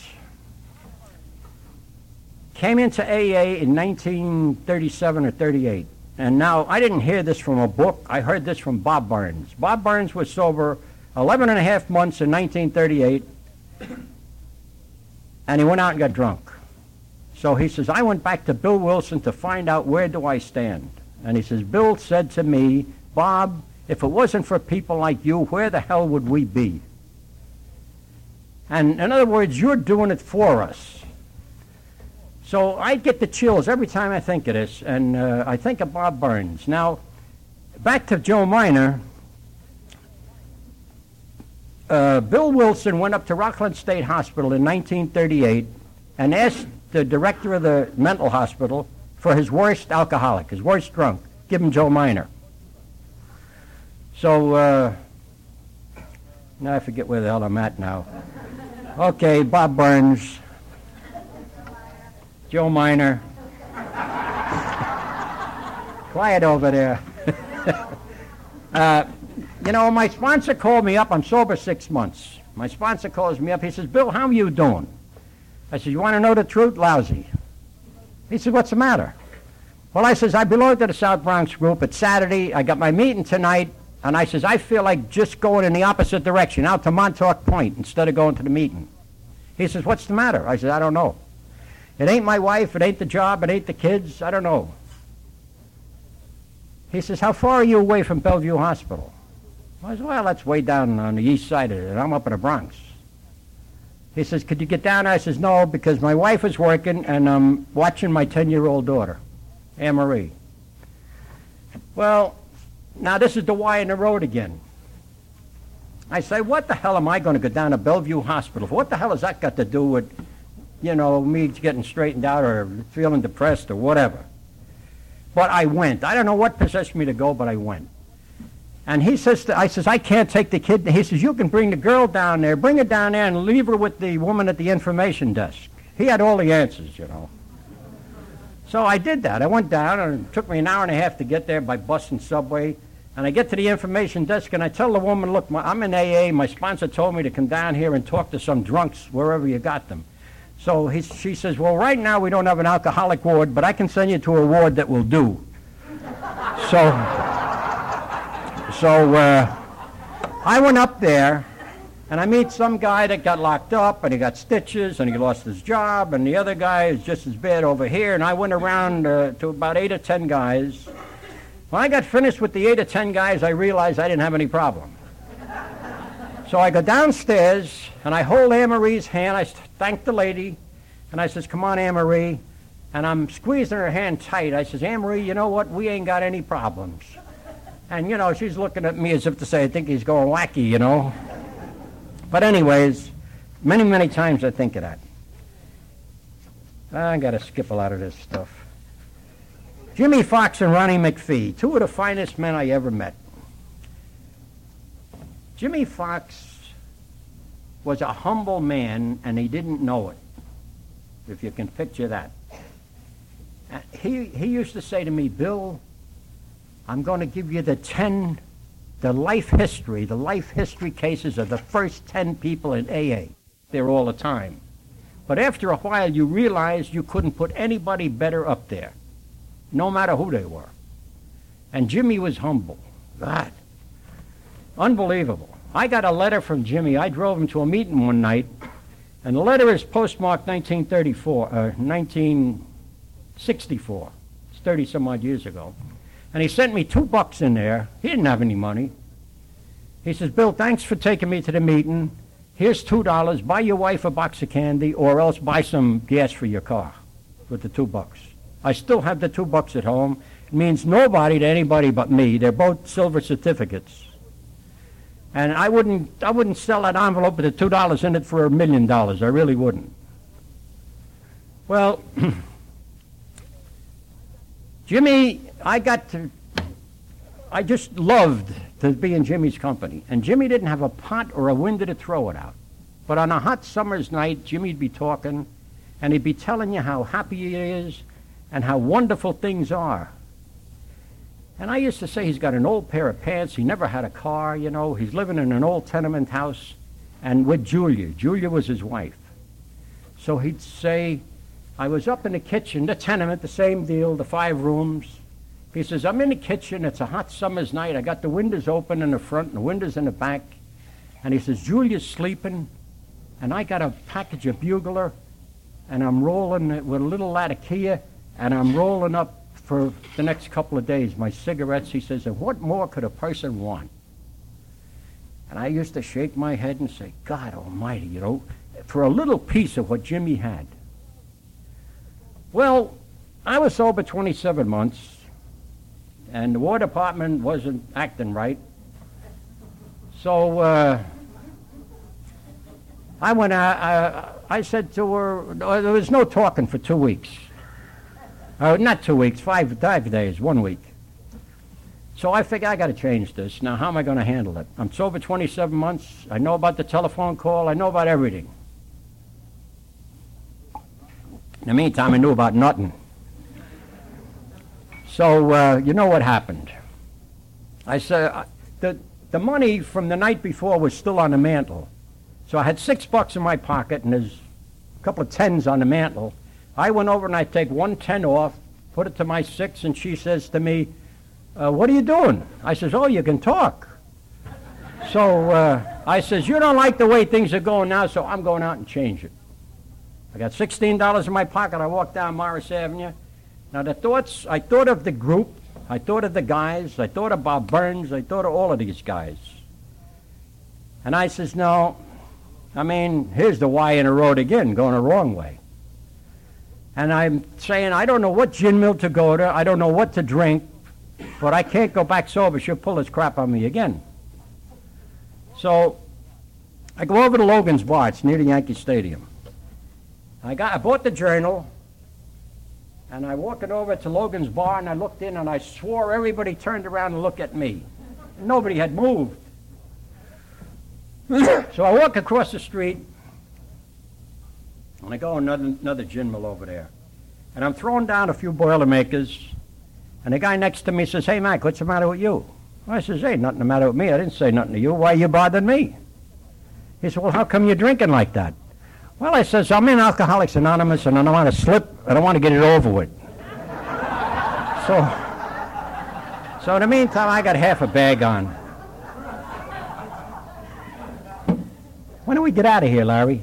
came into AA in 1937 or 38. And now, I didn't hear this from a book. I heard this from Bob Burns. Bob Burns was sober 11 and a half months in 1938. And he went out and got drunk. So he says, I went back to Bill Wilson to find out where do I stand. And he says, Bill said to me, Bob, if it wasn't for people like you, where the hell would we be? And in other words, you're doing it for us. So I get the chills every time I think of this, and I think of Bob Burns. Now, back to Joe Miner. Bill Wilson went up to Rockland State Hospital in 1938 and asked the director of the mental hospital for his worst alcoholic, his worst drunk. Give him Joe Miner. So, now I forget where the hell I'm at now. Okay, Bob Burns, Joe Miner. Quiet over there. You know, my sponsor called me up. I'm sober 6 months. My sponsor calls me up. He says, Bill, how are you doing? I said, you want to know the truth? Lousy. He said, what's the matter? Well, I says, I belong to the South Bronx group. It's Saturday. I got my meeting tonight. And I says, I feel like just going in the opposite direction, out to Montauk Point, instead of going to the meeting. He says, what's the matter? I said, I don't know. It ain't my wife. It ain't the job. It ain't the kids. I don't know. He says, how far are you away from Bellevue Hospital? I said, well, that's way down on the east side of it, and I'm up in the Bronx. He says, could you get down? I says, no, because my wife is working, and I'm watching my 10-year-old daughter, Anne Marie. Well, now this is the Y in the road again. I say, what the hell am I going to go down to Bellevue Hospital for? What the hell has that got to do with, you know, me getting straightened out or feeling depressed or whatever? But I went. I don't know what possessed me to go, but I went. And he says, I says, I can't take the kid. He says, you can bring the girl down there, bring her down there and leave her with the woman at the information desk. He had all the answers, you know. So I did that. I went down, and it took me an hour and a half to get there by bus and subway. And I get to the information desk, and I tell the woman, look, I'm in AA. My sponsor told me to come down here and talk to some drunks wherever you got them. So she says, well, right now we don't have an alcoholic ward, but I can send you to a ward that will do. So I went up there, and I meet some guy that got locked up, and he got stitches, and he lost his job, and the other guy is just as bad over here. And I went around to about 8 or 10 guys. When I got finished with the 8 or 10 guys, I realized I didn't have any problem. So I go downstairs, and I hold Anne Marie's hand. I thank the lady, and I says, come on, Anne Marie. And I'm squeezing her hand tight. I says, Anne Marie, you know what? We ain't got any problems. And, you know, she's looking at me as if to say, I think he's going wacky, you know. But anyways, many, many times I think of that. I got to skip a lot of this stuff. Jimmy Fox and Ronnie McPhee, two of the finest men I ever met. Jimmy Fox was a humble man, and he didn't know it, if you can picture that. He used to say to me, Bill, I'm going to give you the life history cases of the first 10 people in AA. There all the time. But after a while, you realized you couldn't put anybody better up there, no matter who they were. And Jimmy was humble. God, unbelievable. I got a letter from Jimmy. I drove him to a meeting one night, and the letter is postmarked 1964. It's 30-some-odd years ago. And he sent me $2 in there. He didn't have any money. He says, Bill, thanks for taking me to the meeting. Here's $2. Buy your wife a box of candy, or else buy some gas for your car with the $2. I still have the $2 at home. It means nobody to anybody but me. They're both silver certificates. And I wouldn't sell that envelope with the $2 in it for $1 million. I really wouldn't. Well, Jimmy, I just loved to be in Jimmy's company. And Jimmy didn't have a pot or a window to throw it out. But on a hot summer's night, Jimmy'd be talking, and he'd be telling you how happy he is and how wonderful things are. And I used to say he's got an old pair of pants. He never had a car, you know. He's living in an old tenement house and with Julia. Julia was his wife. So he'd say, I was up in the kitchen, the tenement, the same deal, the 5 rooms. He says, I'm in the kitchen. It's a hot summer's night. I got the windows open in the front and the windows in the back. And he says, Julia's sleeping, and I got a package of Bugler, and I'm rolling it with a little Latakia, and I'm rolling up for the next couple of days my cigarettes. He says, and what more could a person want? And I used to shake my head and say, God almighty, you know, for a little piece of what Jimmy had. Well, I was sober 27 months, and the War Department wasn't acting right. So I said to her, there was no talking for 2 weeks. Not 2 weeks, 5 days, 1 week. So I figured I got to change this. Now, how am I going to handle it? I'm sober 27 months. I know about the telephone call. I know about everything. In the meantime, I knew about nothing. So you know what happened. I said, the money from the night before was still on the mantle. So I had $6 in my pocket, and there's a couple of 10s on the mantle. I went over and I take 1 10 off, put it to my 6, and she says to me, what are you doing? I says, oh, you can talk. So I says, you don't like the way things are going now, so I'm going out and change it. I got $16 in my pocket. I walked down Morris Avenue. Now I thought of the group, I thought of the guys, I thought of Bob Burns, I thought of all of these guys. And I says, no, I mean, here's the Y in the road again, going the wrong way. And I'm saying, I don't know what gin mill to go to, I don't know what to drink, but I can't go back sober. She'll pull this crap on me again. So I go over to Logan's Bar. It's near the Yankee Stadium. I bought the Journal, and I walked it over to Logan's Bar, and I looked in, and I swore everybody turned around and looked at me. Nobody had moved. So I walk across the street, and I go another gin mill over there. And I'm throwing down a few Boilermakers, and the guy next to me says, hey, Mac, what's the matter with you? I says, hey, nothing the matter with me. I didn't say nothing to you. Why you bothering me? He said, well, how come you're drinking like that? Well, I says, I'm in Alcoholics Anonymous, and I don't want to slip. I don't want to get it over with. So in the meantime, I got half a bag on. When do we get out of here, Larry?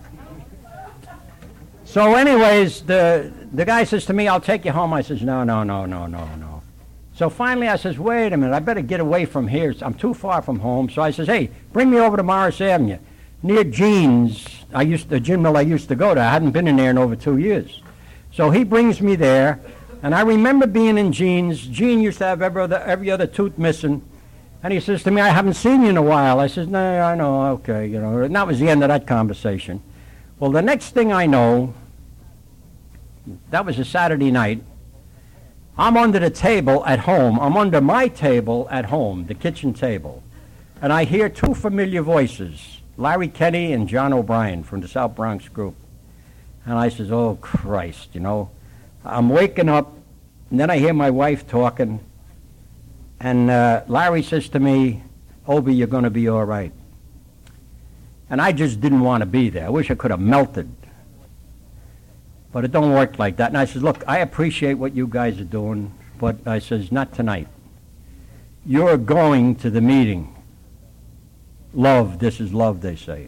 So anyways, the guy says to me, I'll take you home. I says, no. So finally I says, wait a minute, I better get away from here. I'm too far from home. So I says, hey, bring me over to Morris Avenue. Near Gene's, the gin mill I used to go to. I hadn't been in there in over 2 years. So he brings me there, and I remember being in Gene's. Gene used to have every other tooth missing, And he says to me, I haven't seen you in a while. I says, no, I know, okay, you know. And that was the end of that conversation. Well, the next thing I know, that was a Saturday night, I'm under the table at home. I'm under my table at home, the kitchen table. And I hear two familiar voices, Larry Kenny and John O'Brien from the South Bronx group. And I says, oh, Christ, you know. I'm waking up, and then I hear my wife talking. And Larry says to me, Obie, you're going to be all right. And I just didn't want to be there. I wish I could have melted. But it don't work like that. And I says, look, I appreciate what you guys are doing, but I says, not tonight. You're going to the meeting. Love, this is love, they say.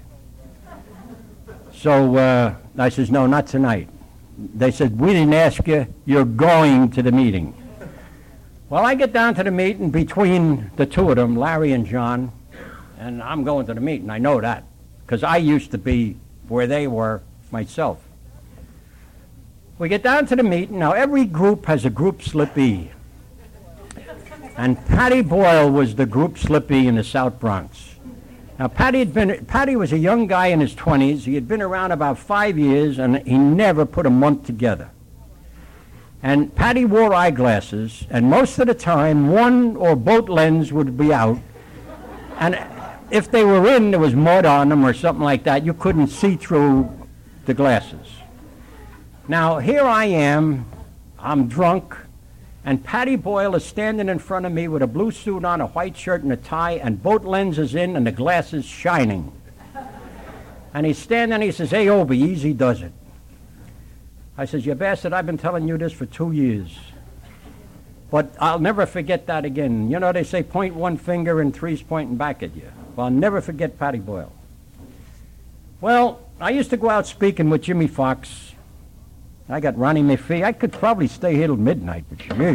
So I says, no, not tonight. They said, we didn't ask you, you're going to the meeting. Well, I get down to the meeting between the two of them, Larry and John, and I'm going to the meeting. I know that, because I used to be where they were myself. We get down to the meeting. Now, every group has a group slippee. And Patty Boyle was the group slippee in the South Bronx. Now, Patty was a young guy in his 20s. He had been around about 5 years, and he never put a month together. And Patty wore eyeglasses, and most of the time, one or both lenses would be out. And if they were in, there was mud on them or something like that. You couldn't see through the glasses. Now, here I am. I'm drunk. And Patty Boyle is standing in front of me with a blue suit on, a white shirt and a tie, and both lenses in and the glasses shining. And he's standing and he says, hey, Obie, easy does it. I says, you bastard, I've been telling you this for 2 years. But I'll never forget that again. You know, they say point one finger and three's pointing back at you. Well, I'll never forget Patty Boyle. Well, I used to go out speaking with Jimmy Fox. I got Ronnie McPhee. I could probably stay here till midnight, but Jimmy.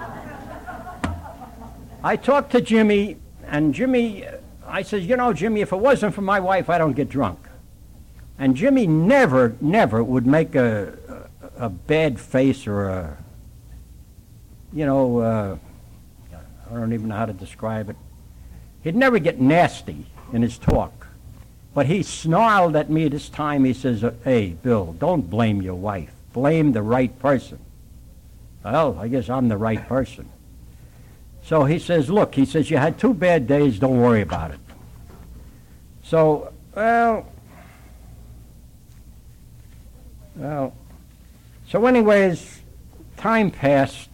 I talked to Jimmy, and Jimmy, I says, you know, Jimmy, if it wasn't for my wife, I don't get drunk. And Jimmy never would make a bad face or a, you know, I don't even know how to describe it. He'd never get nasty in his talk. But he snarled at me this time. He says, hey, Bill, don't blame your wife. Blame the right person. Well, I guess I'm the right person. So he says, look, he says, you had 2 bad days, don't worry about it. So, well, so anyways, time passed.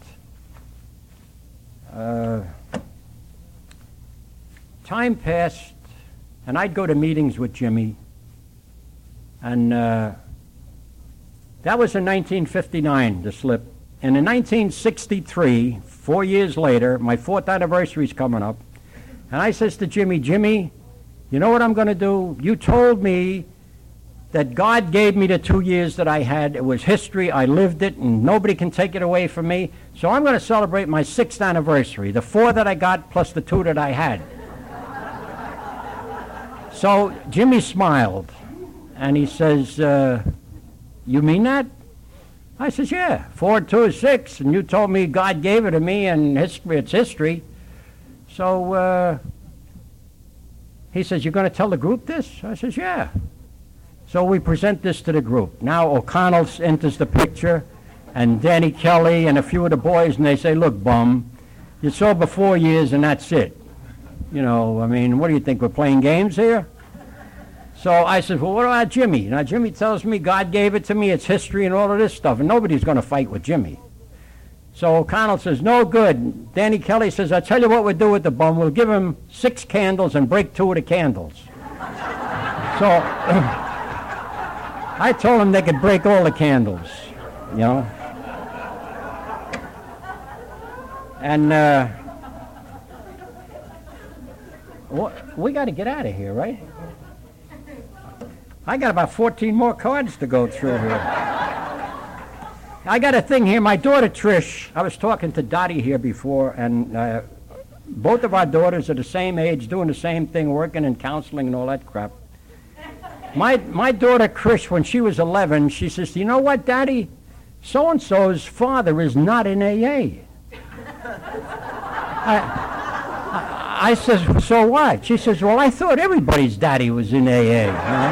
And I'd go to meetings with Jimmy, and that was in 1959, the slip. And in 1963, 4 years later, my 4th anniversary is coming up, and I says to Jimmy, Jimmy, you know what I'm going to do? You told me that God gave me the 2 years that I had. It was history. I lived it, and nobody can take it away from me. So I'm going to celebrate my 6th anniversary, the 4 that I got plus the 2 that I had. So Jimmy smiled, and he says, you mean that? I says, yeah, 4 and 2 is 6, and you told me God gave it to me, and history, it's history. So he says, you're going to tell the group this? I says, yeah. So we present this to the group. Now O'Connell enters the picture, and Danny Kelly, and a few of the boys, and they say, look, bum, you sober 4 years, and that's it. You know, I mean, what do you think, we're playing games here? So I said, well, what about Jimmy? Now, Jimmy tells me God gave it to me, it's history and all of this stuff, and nobody's going to fight with Jimmy. So O'Connell says, no good. Danny Kelly says, I'll tell you what we'll do with the bum. We'll give him 6 candles and break 2 of the candles. So I told him they could break all the candles, you know. And we got to get out of here, right? I got about 14 more cards to go through here. I got a thing here. My daughter Trish, I was talking to Dottie here before, and both of our daughters are the same age, doing the same thing, working in counseling and all that crap. My daughter Trish, when she was 11, she says, you know what, Daddy? So-and-so's father is not in AA. I says, so what? She says, well, I thought everybody's daddy was in AA.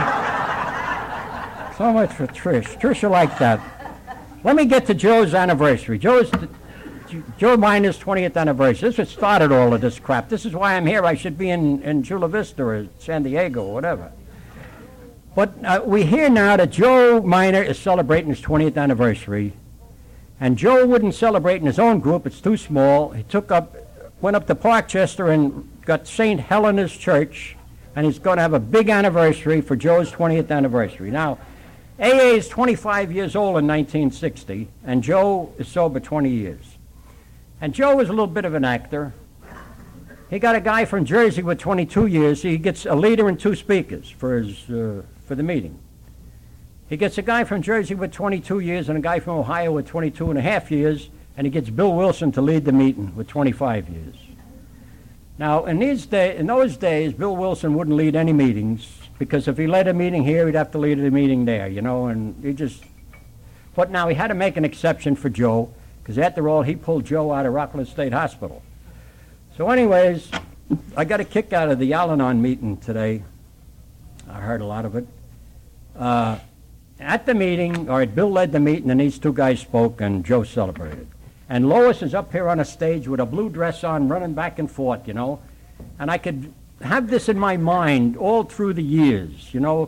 So much for Trish. Trish will like that. Let me get to Joe's anniversary. Joe Miner's 20th anniversary. This is what started all of this crap. This is why I'm here. I should be in Chula Vista or San Diego or whatever. But we hear now that Joe Miner is celebrating his 20th anniversary. And Joe wouldn't celebrate in his own group. It's too small. He went up to Parkchester and got St. Helena's Church. And he's going to have a big anniversary for Joe's 20th anniversary. Now, AA is 25 years old in 1960, and Joe is sober 20 years. And Joe was a little bit of an actor. He got a guy from Jersey with 22 years. He gets a leader and two speakers for the meeting. He gets a guy from Jersey with 22 years and a guy from Ohio with 22 and a half years, and he gets Bill Wilson to lead the meeting with 25 years. Now, in those days, Bill Wilson wouldn't lead any meetings, because if he led a meeting here, he'd have to lead a meeting there, But now he had to make an exception for Joe, because after all, he pulled Joe out of Rockland State Hospital. So anyways, I got a kick out of the Al-Anon meeting today. I heard a lot of it. At the meeting, Bill led the meeting, and these two guys spoke, and Joe celebrated. And Lois is up here on a stage with a blue dress on, running back and forth, And I could have this in my mind all through the years,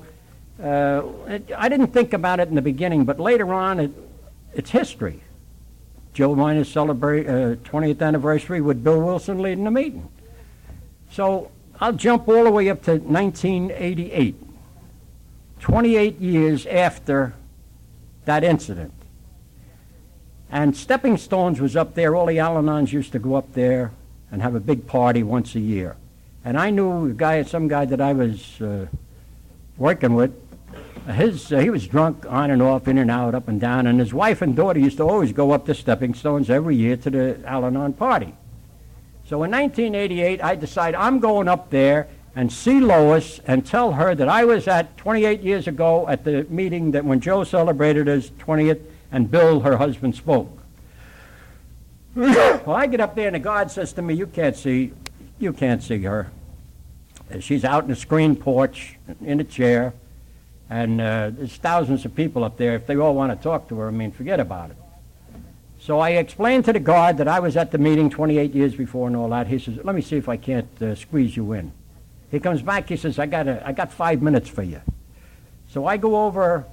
I didn't think about it in the beginning, but later on, it's history. Joe Miner's 20th anniversary with Bill Wilson leading the meeting. So I'll jump all the way up to 1988, 28 years after that incident. And Stepping Stones was up there. All the Al-Anons used to go up there and have a big party once a year. And I knew some guy that I was working with. He was drunk on and off, in and out, up and down. And his wife and daughter used to always go up to Stepping Stones every year to the Al-Anon party. So in 1988, I decided I'm going up there and see Lois and tell her that I was at 28 years ago at the meeting that when Joe celebrated his 20th and Bill, her husband, spoke. Well, I get up there and the guard says to me, you can't see her. She's out in the screen porch in a chair, and there's thousands of people up there. If they all want to talk to her, forget about it. So I explained to the guard that I was at the meeting 28 years before and all that. He says, let me see if I can't squeeze you in. He comes back, he says, I got 5 minutes for you. So I go over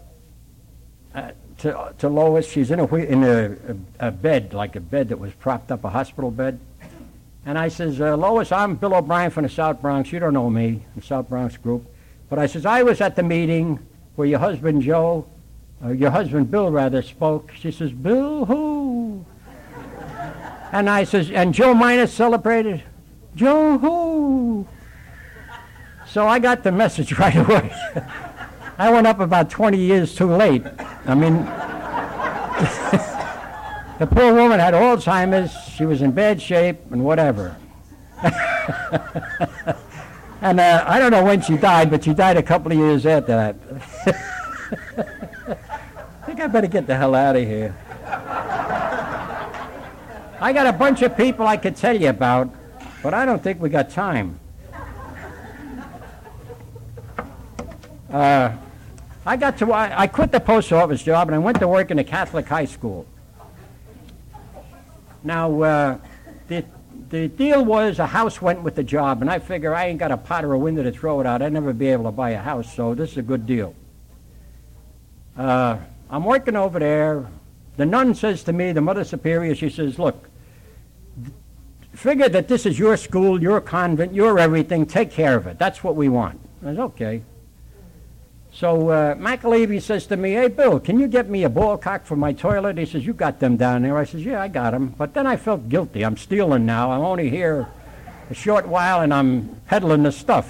to Lois. She's in a bed, like a bed that was propped up, a hospital bed. And I says, Lois, I'm Bill O'Brien from the South Bronx. You don't know me, the South Bronx group. But I says, I was at the meeting where your husband Bill spoke. She says, Bill who? And I says, and Joe Miner celebrated? Joe who? So I got the message right away. I went up about 20 years too late. The poor woman had Alzheimer's. She was in bad shape and whatever. And I don't know when she died, but she died a couple of years after that. I think I better get the hell out of here. I got a bunch of people I could tell you about, but I don't think we got time. I quit the post office job and I went to work in a Catholic high school. Now, the deal was a house went with the job, and I figure I ain't got a pot or a window to throw it out. I'd never be able to buy a house, so this is a good deal. I'm working over there. The nun says to me, the Mother Superior, she says, look, figure that this is your school, your convent, your everything. Take care of it. That's what we want. I said, okay. So McAlevey says to me, hey, Bill, can you get me a ball cock for my toilet? He says, you got them down there. I says, yeah, I got them. But then I felt guilty. I'm stealing now. I'm only here a short while, and I'm peddling the stuff,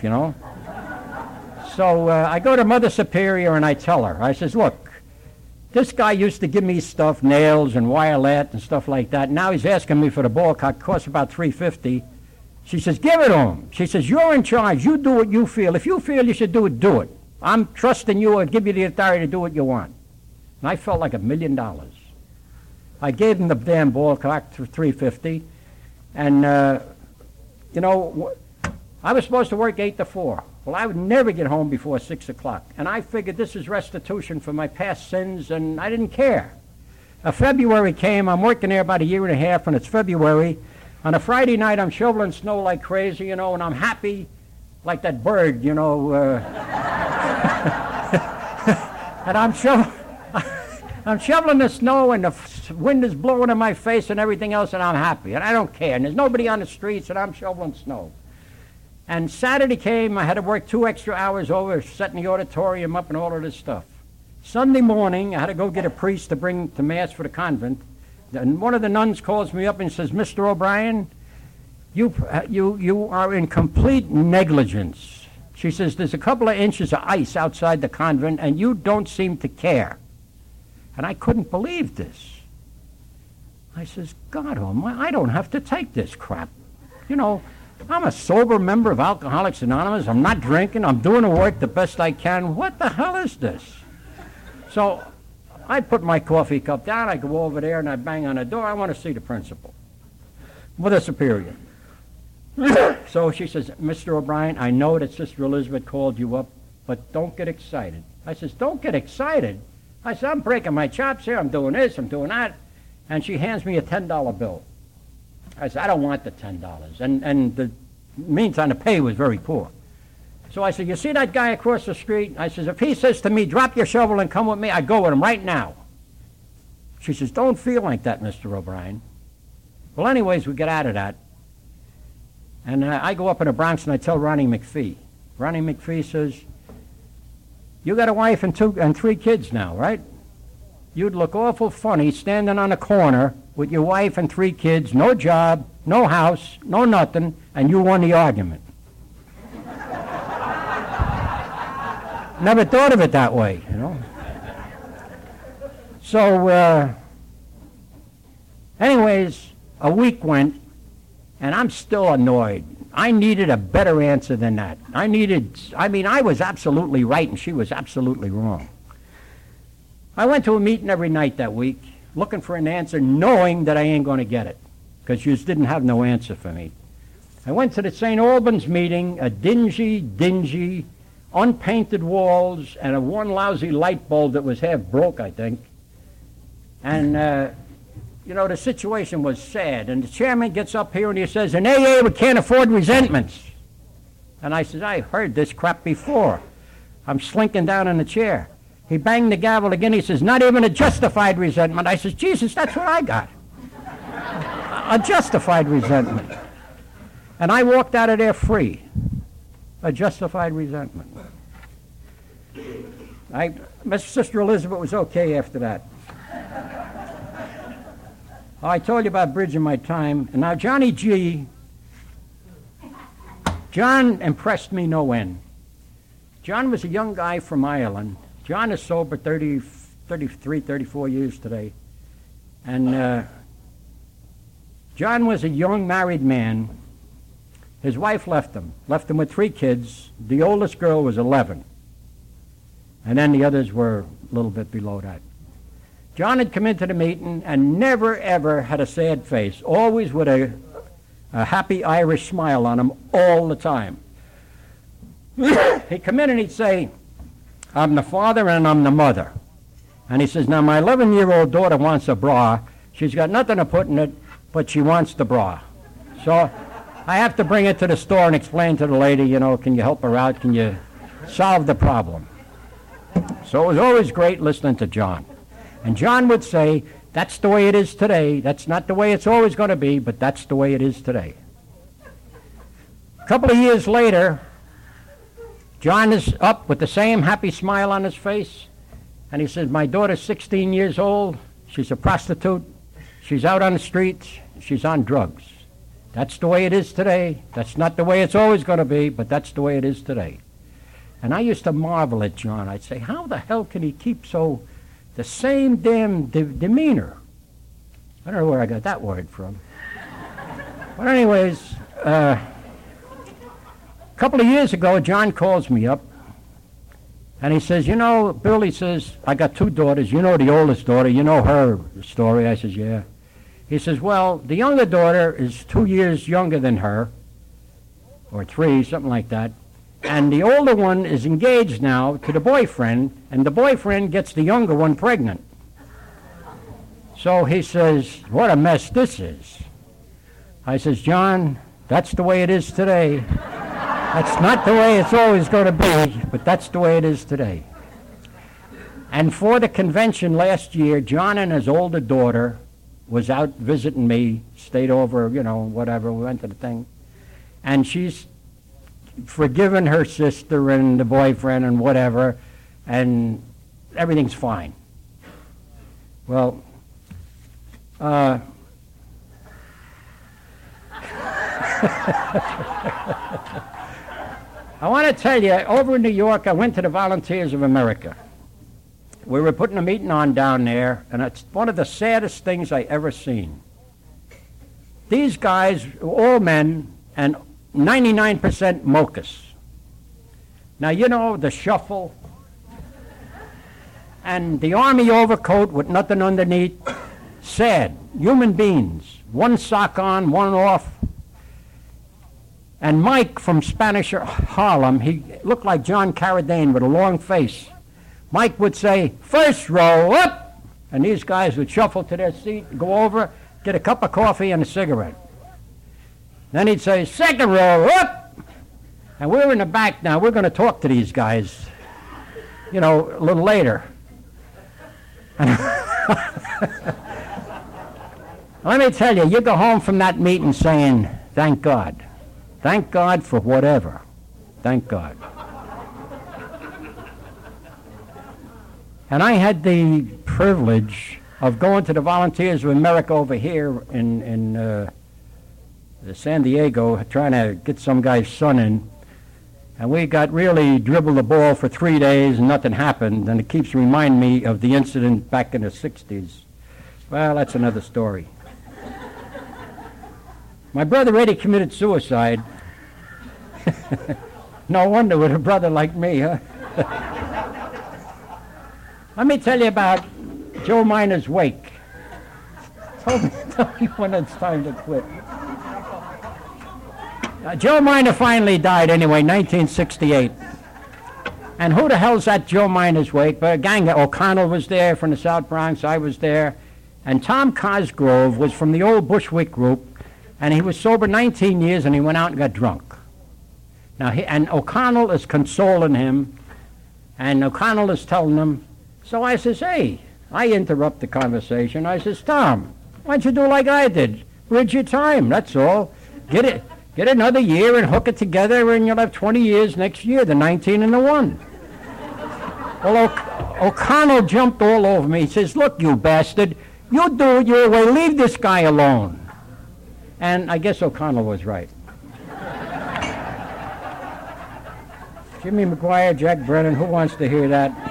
So I go to Mother Superior, and I tell her. I says, look, this guy used to give me stuff, nails and wirelette and stuff like that. Now he's asking me for the ball cock. It costs about $3.50. She says, give it to him. She says, you're in charge. You do what you feel. If you feel you should do it, do it. I'm trusting you and give you the authority to do what you want. And I felt like $1 million. I gave him the damn ball cock for $3.50. And, I was supposed to work 8 to 4. Well, I would never get home before 6 o'clock. And I figured this is restitution for my past sins, and I didn't care. February came. I'm working there about a year and a half, and it's February. On a Friday night, I'm shoveling snow like crazy, and I'm happy like that bird, and I'm shoveling the snow, and the wind is blowing in my face and everything else, and I'm happy, and I don't care. And there's nobody on the streets, and I'm shoveling snow. And Saturday came. I had to work 2 extra hours over, setting the auditorium up and all of this stuff. Sunday morning, I had to go get a priest to bring to Mass for the convent. And one of the nuns calls me up and says, Mr. O'Brien, you are in complete negligence. She says, there's a couple of inches of ice outside the convent, and you don't seem to care. And I couldn't believe this. I says, God almighty, I don't have to take this crap. I'm a sober member of Alcoholics Anonymous. I'm not drinking. I'm doing the work the best I can. What the hell is this? So I put my coffee cup down. I go over there and I bang on the door. I want to see the principal with a superior. So she says, Mr. O'Brien, I know that Sister Elizabeth called you up, but don't get excited. I says, don't get excited? I said, I'm breaking my chops here. I'm doing this. I'm doing that. And she hands me a $10 bill. I said, I don't want the $10. And the meantime, the pay was very poor. So I said, you see that guy across the street? I says, if he says to me, drop your shovel and come with me, I go with him right now. She says, don't feel like that, Mr. O'Brien. Well, anyways, we get out of that. And I go up in the Bronx and I tell Ronnie McPhee. Ronnie McPhee says, you got a wife and 3 kids now, right? You'd look awful funny standing on a corner with your wife and 3 kids, no job, no house, no nothing, and you won the argument. Never thought of it that way, So, anyways, a week went, and I'm still annoyed. I needed a better answer than that. I was absolutely right, and she was absolutely wrong. I went to a meeting every night that week, looking for an answer, knowing that I ain't going to get it, because you just didn't have no answer for me. I went to the St. Albans meeting, a dingy, unpainted walls, and a one lousy light bulb that was half broke, I think. And, the situation was sad. And the chairman gets up here and he says, in AA, we can't afford resentments. And I says, I heard this crap before. I'm slinking down in the chair. He banged the gavel again. He says, not even a justified resentment. I says, Jesus, that's what I got. A justified resentment. And I walked out of there free. A justified resentment. Sister Elizabeth was okay after that. I told you about bridging my time. And now Johnny G. John impressed me no end. John was a young guy from Ireland. John is sober 33, 34 years today. And John was a young married man. His wife left him with 3 kids. The oldest girl was 11. And then the others were a little bit below that. John had come into the meeting and never, ever had a sad face, always with a happy Irish smile on him all the time. He'd come in and he'd say, I'm the father and I'm the mother. And he says, now my 11-year-old daughter wants a bra. She's got nothing to put in it, but she wants the bra. So I have to bring it to the store and explain to the lady, can you help her out? Can you solve the problem? So it was always great listening to John. And John would say, that's the way it is today. That's not the way it's always going to be, but that's the way it is today. A couple of years later, John is up with the same happy smile on his face, and he says, my daughter's 16 years old. She's a prostitute. She's out on the streets. She's on drugs. That's the way it is today. That's not the way it's always going to be, but that's the way it is today. And I used to marvel at John. I'd say, how the hell can he keep the same damn demeanor? I don't know where I got that word from. But anyways, a couple of years ago, John calls me up, and he says, Bill, he says, I got 2 daughters. You know the oldest daughter. You know her story. I says, yeah. He says, well, the younger daughter is 2 years younger than her, or 3, something like that. And the older one is engaged now to the boyfriend, and the boyfriend gets the younger one pregnant. So he says, what a mess this is. I says, John, that's the way it is today. That's not the way it's always going to be, but that's the way it is today. And for the convention last year, John and his older daughter was out visiting me, stayed over, whatever, we went to the thing. And she's forgiven her sister and the boyfriend and whatever, and everything's fine. Well, I want to tell you, over in New York, I went to the Volunteers of America. We were putting a meeting on down there, and it's one of the saddest things I ever seen. These guys, all men, and 99% mochas. Now, the shuffle, and the army overcoat with nothing underneath. Sad. Human beings. One sock on, one off. And Mike from Spanish Harlem, he looked like John Carradine with a long face. Mike would say, first row up, and these guys would shuffle to their seat, go over, get a cup of coffee and a cigarette. Then he'd say, second row up, and we're in the back now. We're going to talk to these guys, a little later. Let me tell you, you go home from that meeting saying, thank God. Thank God for whatever. Thank God. And I had the privilege of going to the Volunteers of America over here in San Diego, trying to get some guy's son in. And we got really dribbled the ball for 3 days and nothing happened. And it keeps reminding me of the incident back in the 60s. Well, that's another story. My brother Eddie committed suicide. No wonder with a brother like me, huh? Let me tell you about Joe Miner's wake. Tell me when it's time to quit. Joe Miner finally died anyway, 1968. And who the hell's at Joe Miner's wake? But a gang of O'Connell was there from the South Bronx, I was there. And Tom Cosgrove was from the old Bushwick group, and he was sober 19 years, and he went out and got drunk. Now, and O'Connell is consoling him, and O'Connell is telling him. So I says, hey, I interrupt the conversation. I says, Tom, why don't you do like I did? Bridge your time, that's all. Get another year and hook it together, and you'll have 20 years next year, the 19 and the 1. Well, O'Connell jumped all over me. He says, look, you bastard, you do it your way. Leave this guy alone. And I guess O'Connell was right. Jimmy McGuire, Jack Brennan, who wants to hear that?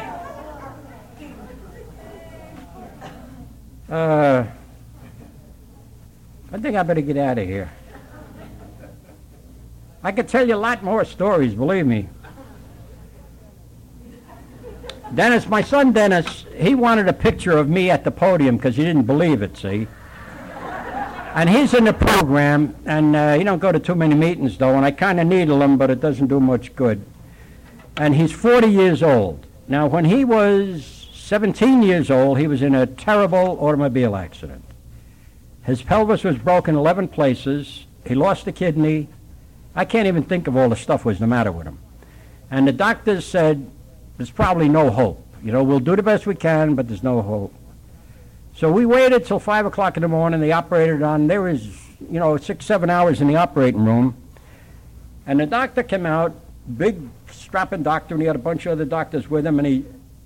I think I better get out of here. I could tell you a lot more stories, believe me. Dennis, my son Dennis, he wanted a picture of me at the podium because he didn't believe it, see? And he's in the program, and he don't go to too many meetings, though, and I kind of needle him, but it doesn't do much good. And he's 40 years old. Now, when he was 17 years old, he was in a terrible automobile accident. His pelvis was broken 11 places. He lost a kidney. I can't even think of all the stuff was the matter with him. And the doctors said, there's probably no hope. We'll do the best we can, but there's no hope. So we waited till 5 o'clock in the morning. They operated on, there was, 6, 7 hours in the operating room. And the doctor came out, big strapping doctor, and he had a bunch of other doctors with him, and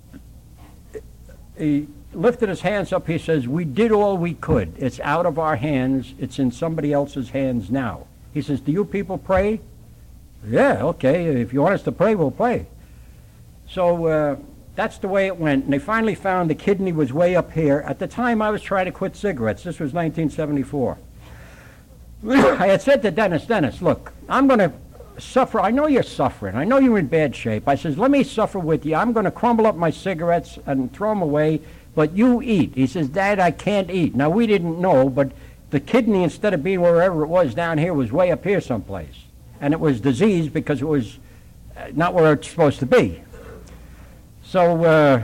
he lifted his hands up. He says, we did all we could. It's out of our hands. It's in somebody else's hands now. He says, do you people pray? Yeah, okay. If you want us to pray, we'll pray. So that's the way it went. And they finally found the kidney was way up here. At the time, I was trying to quit cigarettes. This was 1974. I had said to Dennis, look, I'm going to suffer. I know you're suffering. I know you're in bad shape. I says, let me suffer with you. I'm going to crumble up my cigarettes and throw them away, but you eat. He says, Dad, I can't eat. Now, we didn't know, but the kidney, instead of being wherever it was down here, was way up here someplace. and it was diseased because it was not where it's supposed to be. So,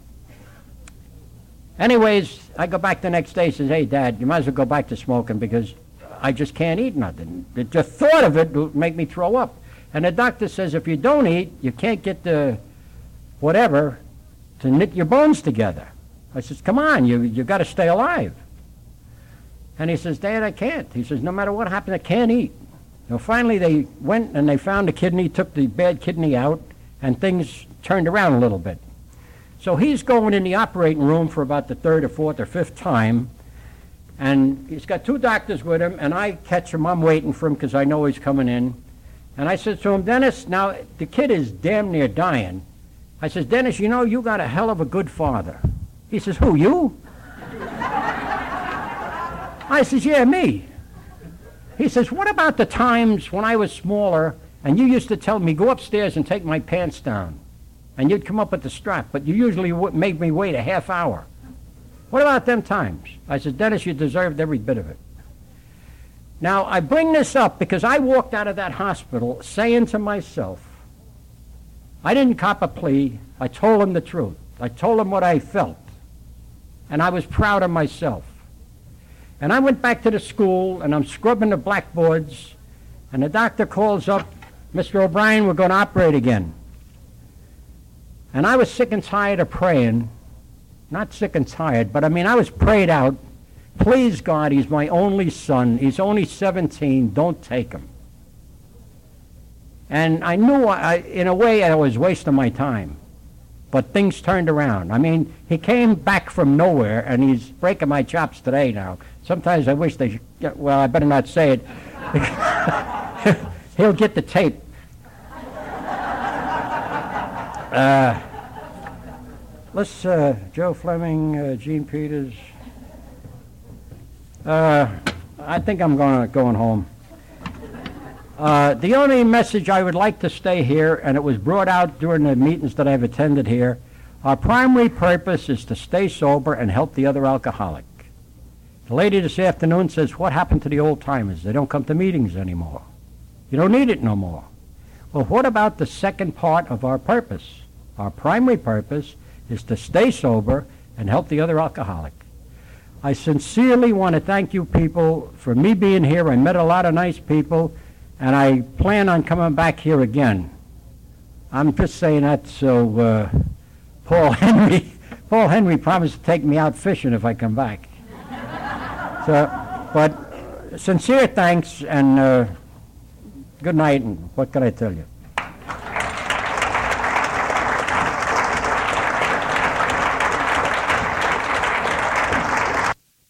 anyways, I go back the next day and says, hey, Dad, you might as well go back to smoking because I just can't eat nothing. The thought of it would make me throw up. And the doctor says if you don't eat, you can't get the whatever to knit your bones together. I says, come on, you got to stay alive. And he says, Dad, I can't. He says, no matter what happens, I can't eat. So finally they went and they found the kidney, took the bad kidney out, and things turned around a little bit. So he's going in the operating room for about the third or fourth or fifth time, and he's got two doctors with him, and I catch him. I'm waiting for him because I know he's coming in. And I said to him, Dennis, now the kid is damn near dying. I says, Dennis, you know, you got a hell of a good father. He says, who, you? I says, yeah, me. He says, what about the times when I was smaller and you used to tell me, go upstairs and take my pants down? And you'd come up with the strap, but you usually make me wait a half hour. What about them times? I said, Dennis, you deserved every bit of it. Now, I bring this up because I walked out of that hospital saying to myself, I didn't cop a plea. I told him the truth. I told him what I felt. And I was proud of myself. And I went back to the school, and I'm scrubbing the blackboards, and the doctor calls up, Mr. O'Brien, we're going to operate again. And I was sick and tired of praying. Not sick and tired, but I mean, I was prayed out. Please, God, he's my only son. He's only 17. Don't take him. And I knew, in a way, I was wasting my time. But things turned around. I mean, he came back from nowhere, and he's breaking my chops today now. Sometimes I wish they should, well, I better not say it. He'll get the tape. Let's, Joe Fleming, Gene Peters. I think I'm going home. The only message I would like to stay here, and it was brought out during the meetings that I've attended here, our primary purpose is to stay sober and help the other alcoholic. The lady this afternoon says, what happened to the old-timers? They don't come to meetings anymore. You don't need it no more. Well, what about the second part of our purpose? Our primary purpose is to stay sober and help the other alcoholic. I sincerely want to thank you people for me being here. I met a lot of nice people, and I plan on coming back here again. I'm just saying that so Paul Henry promised to take me out fishing if I come back. So, but sincere thanks and good night, and what can I tell you?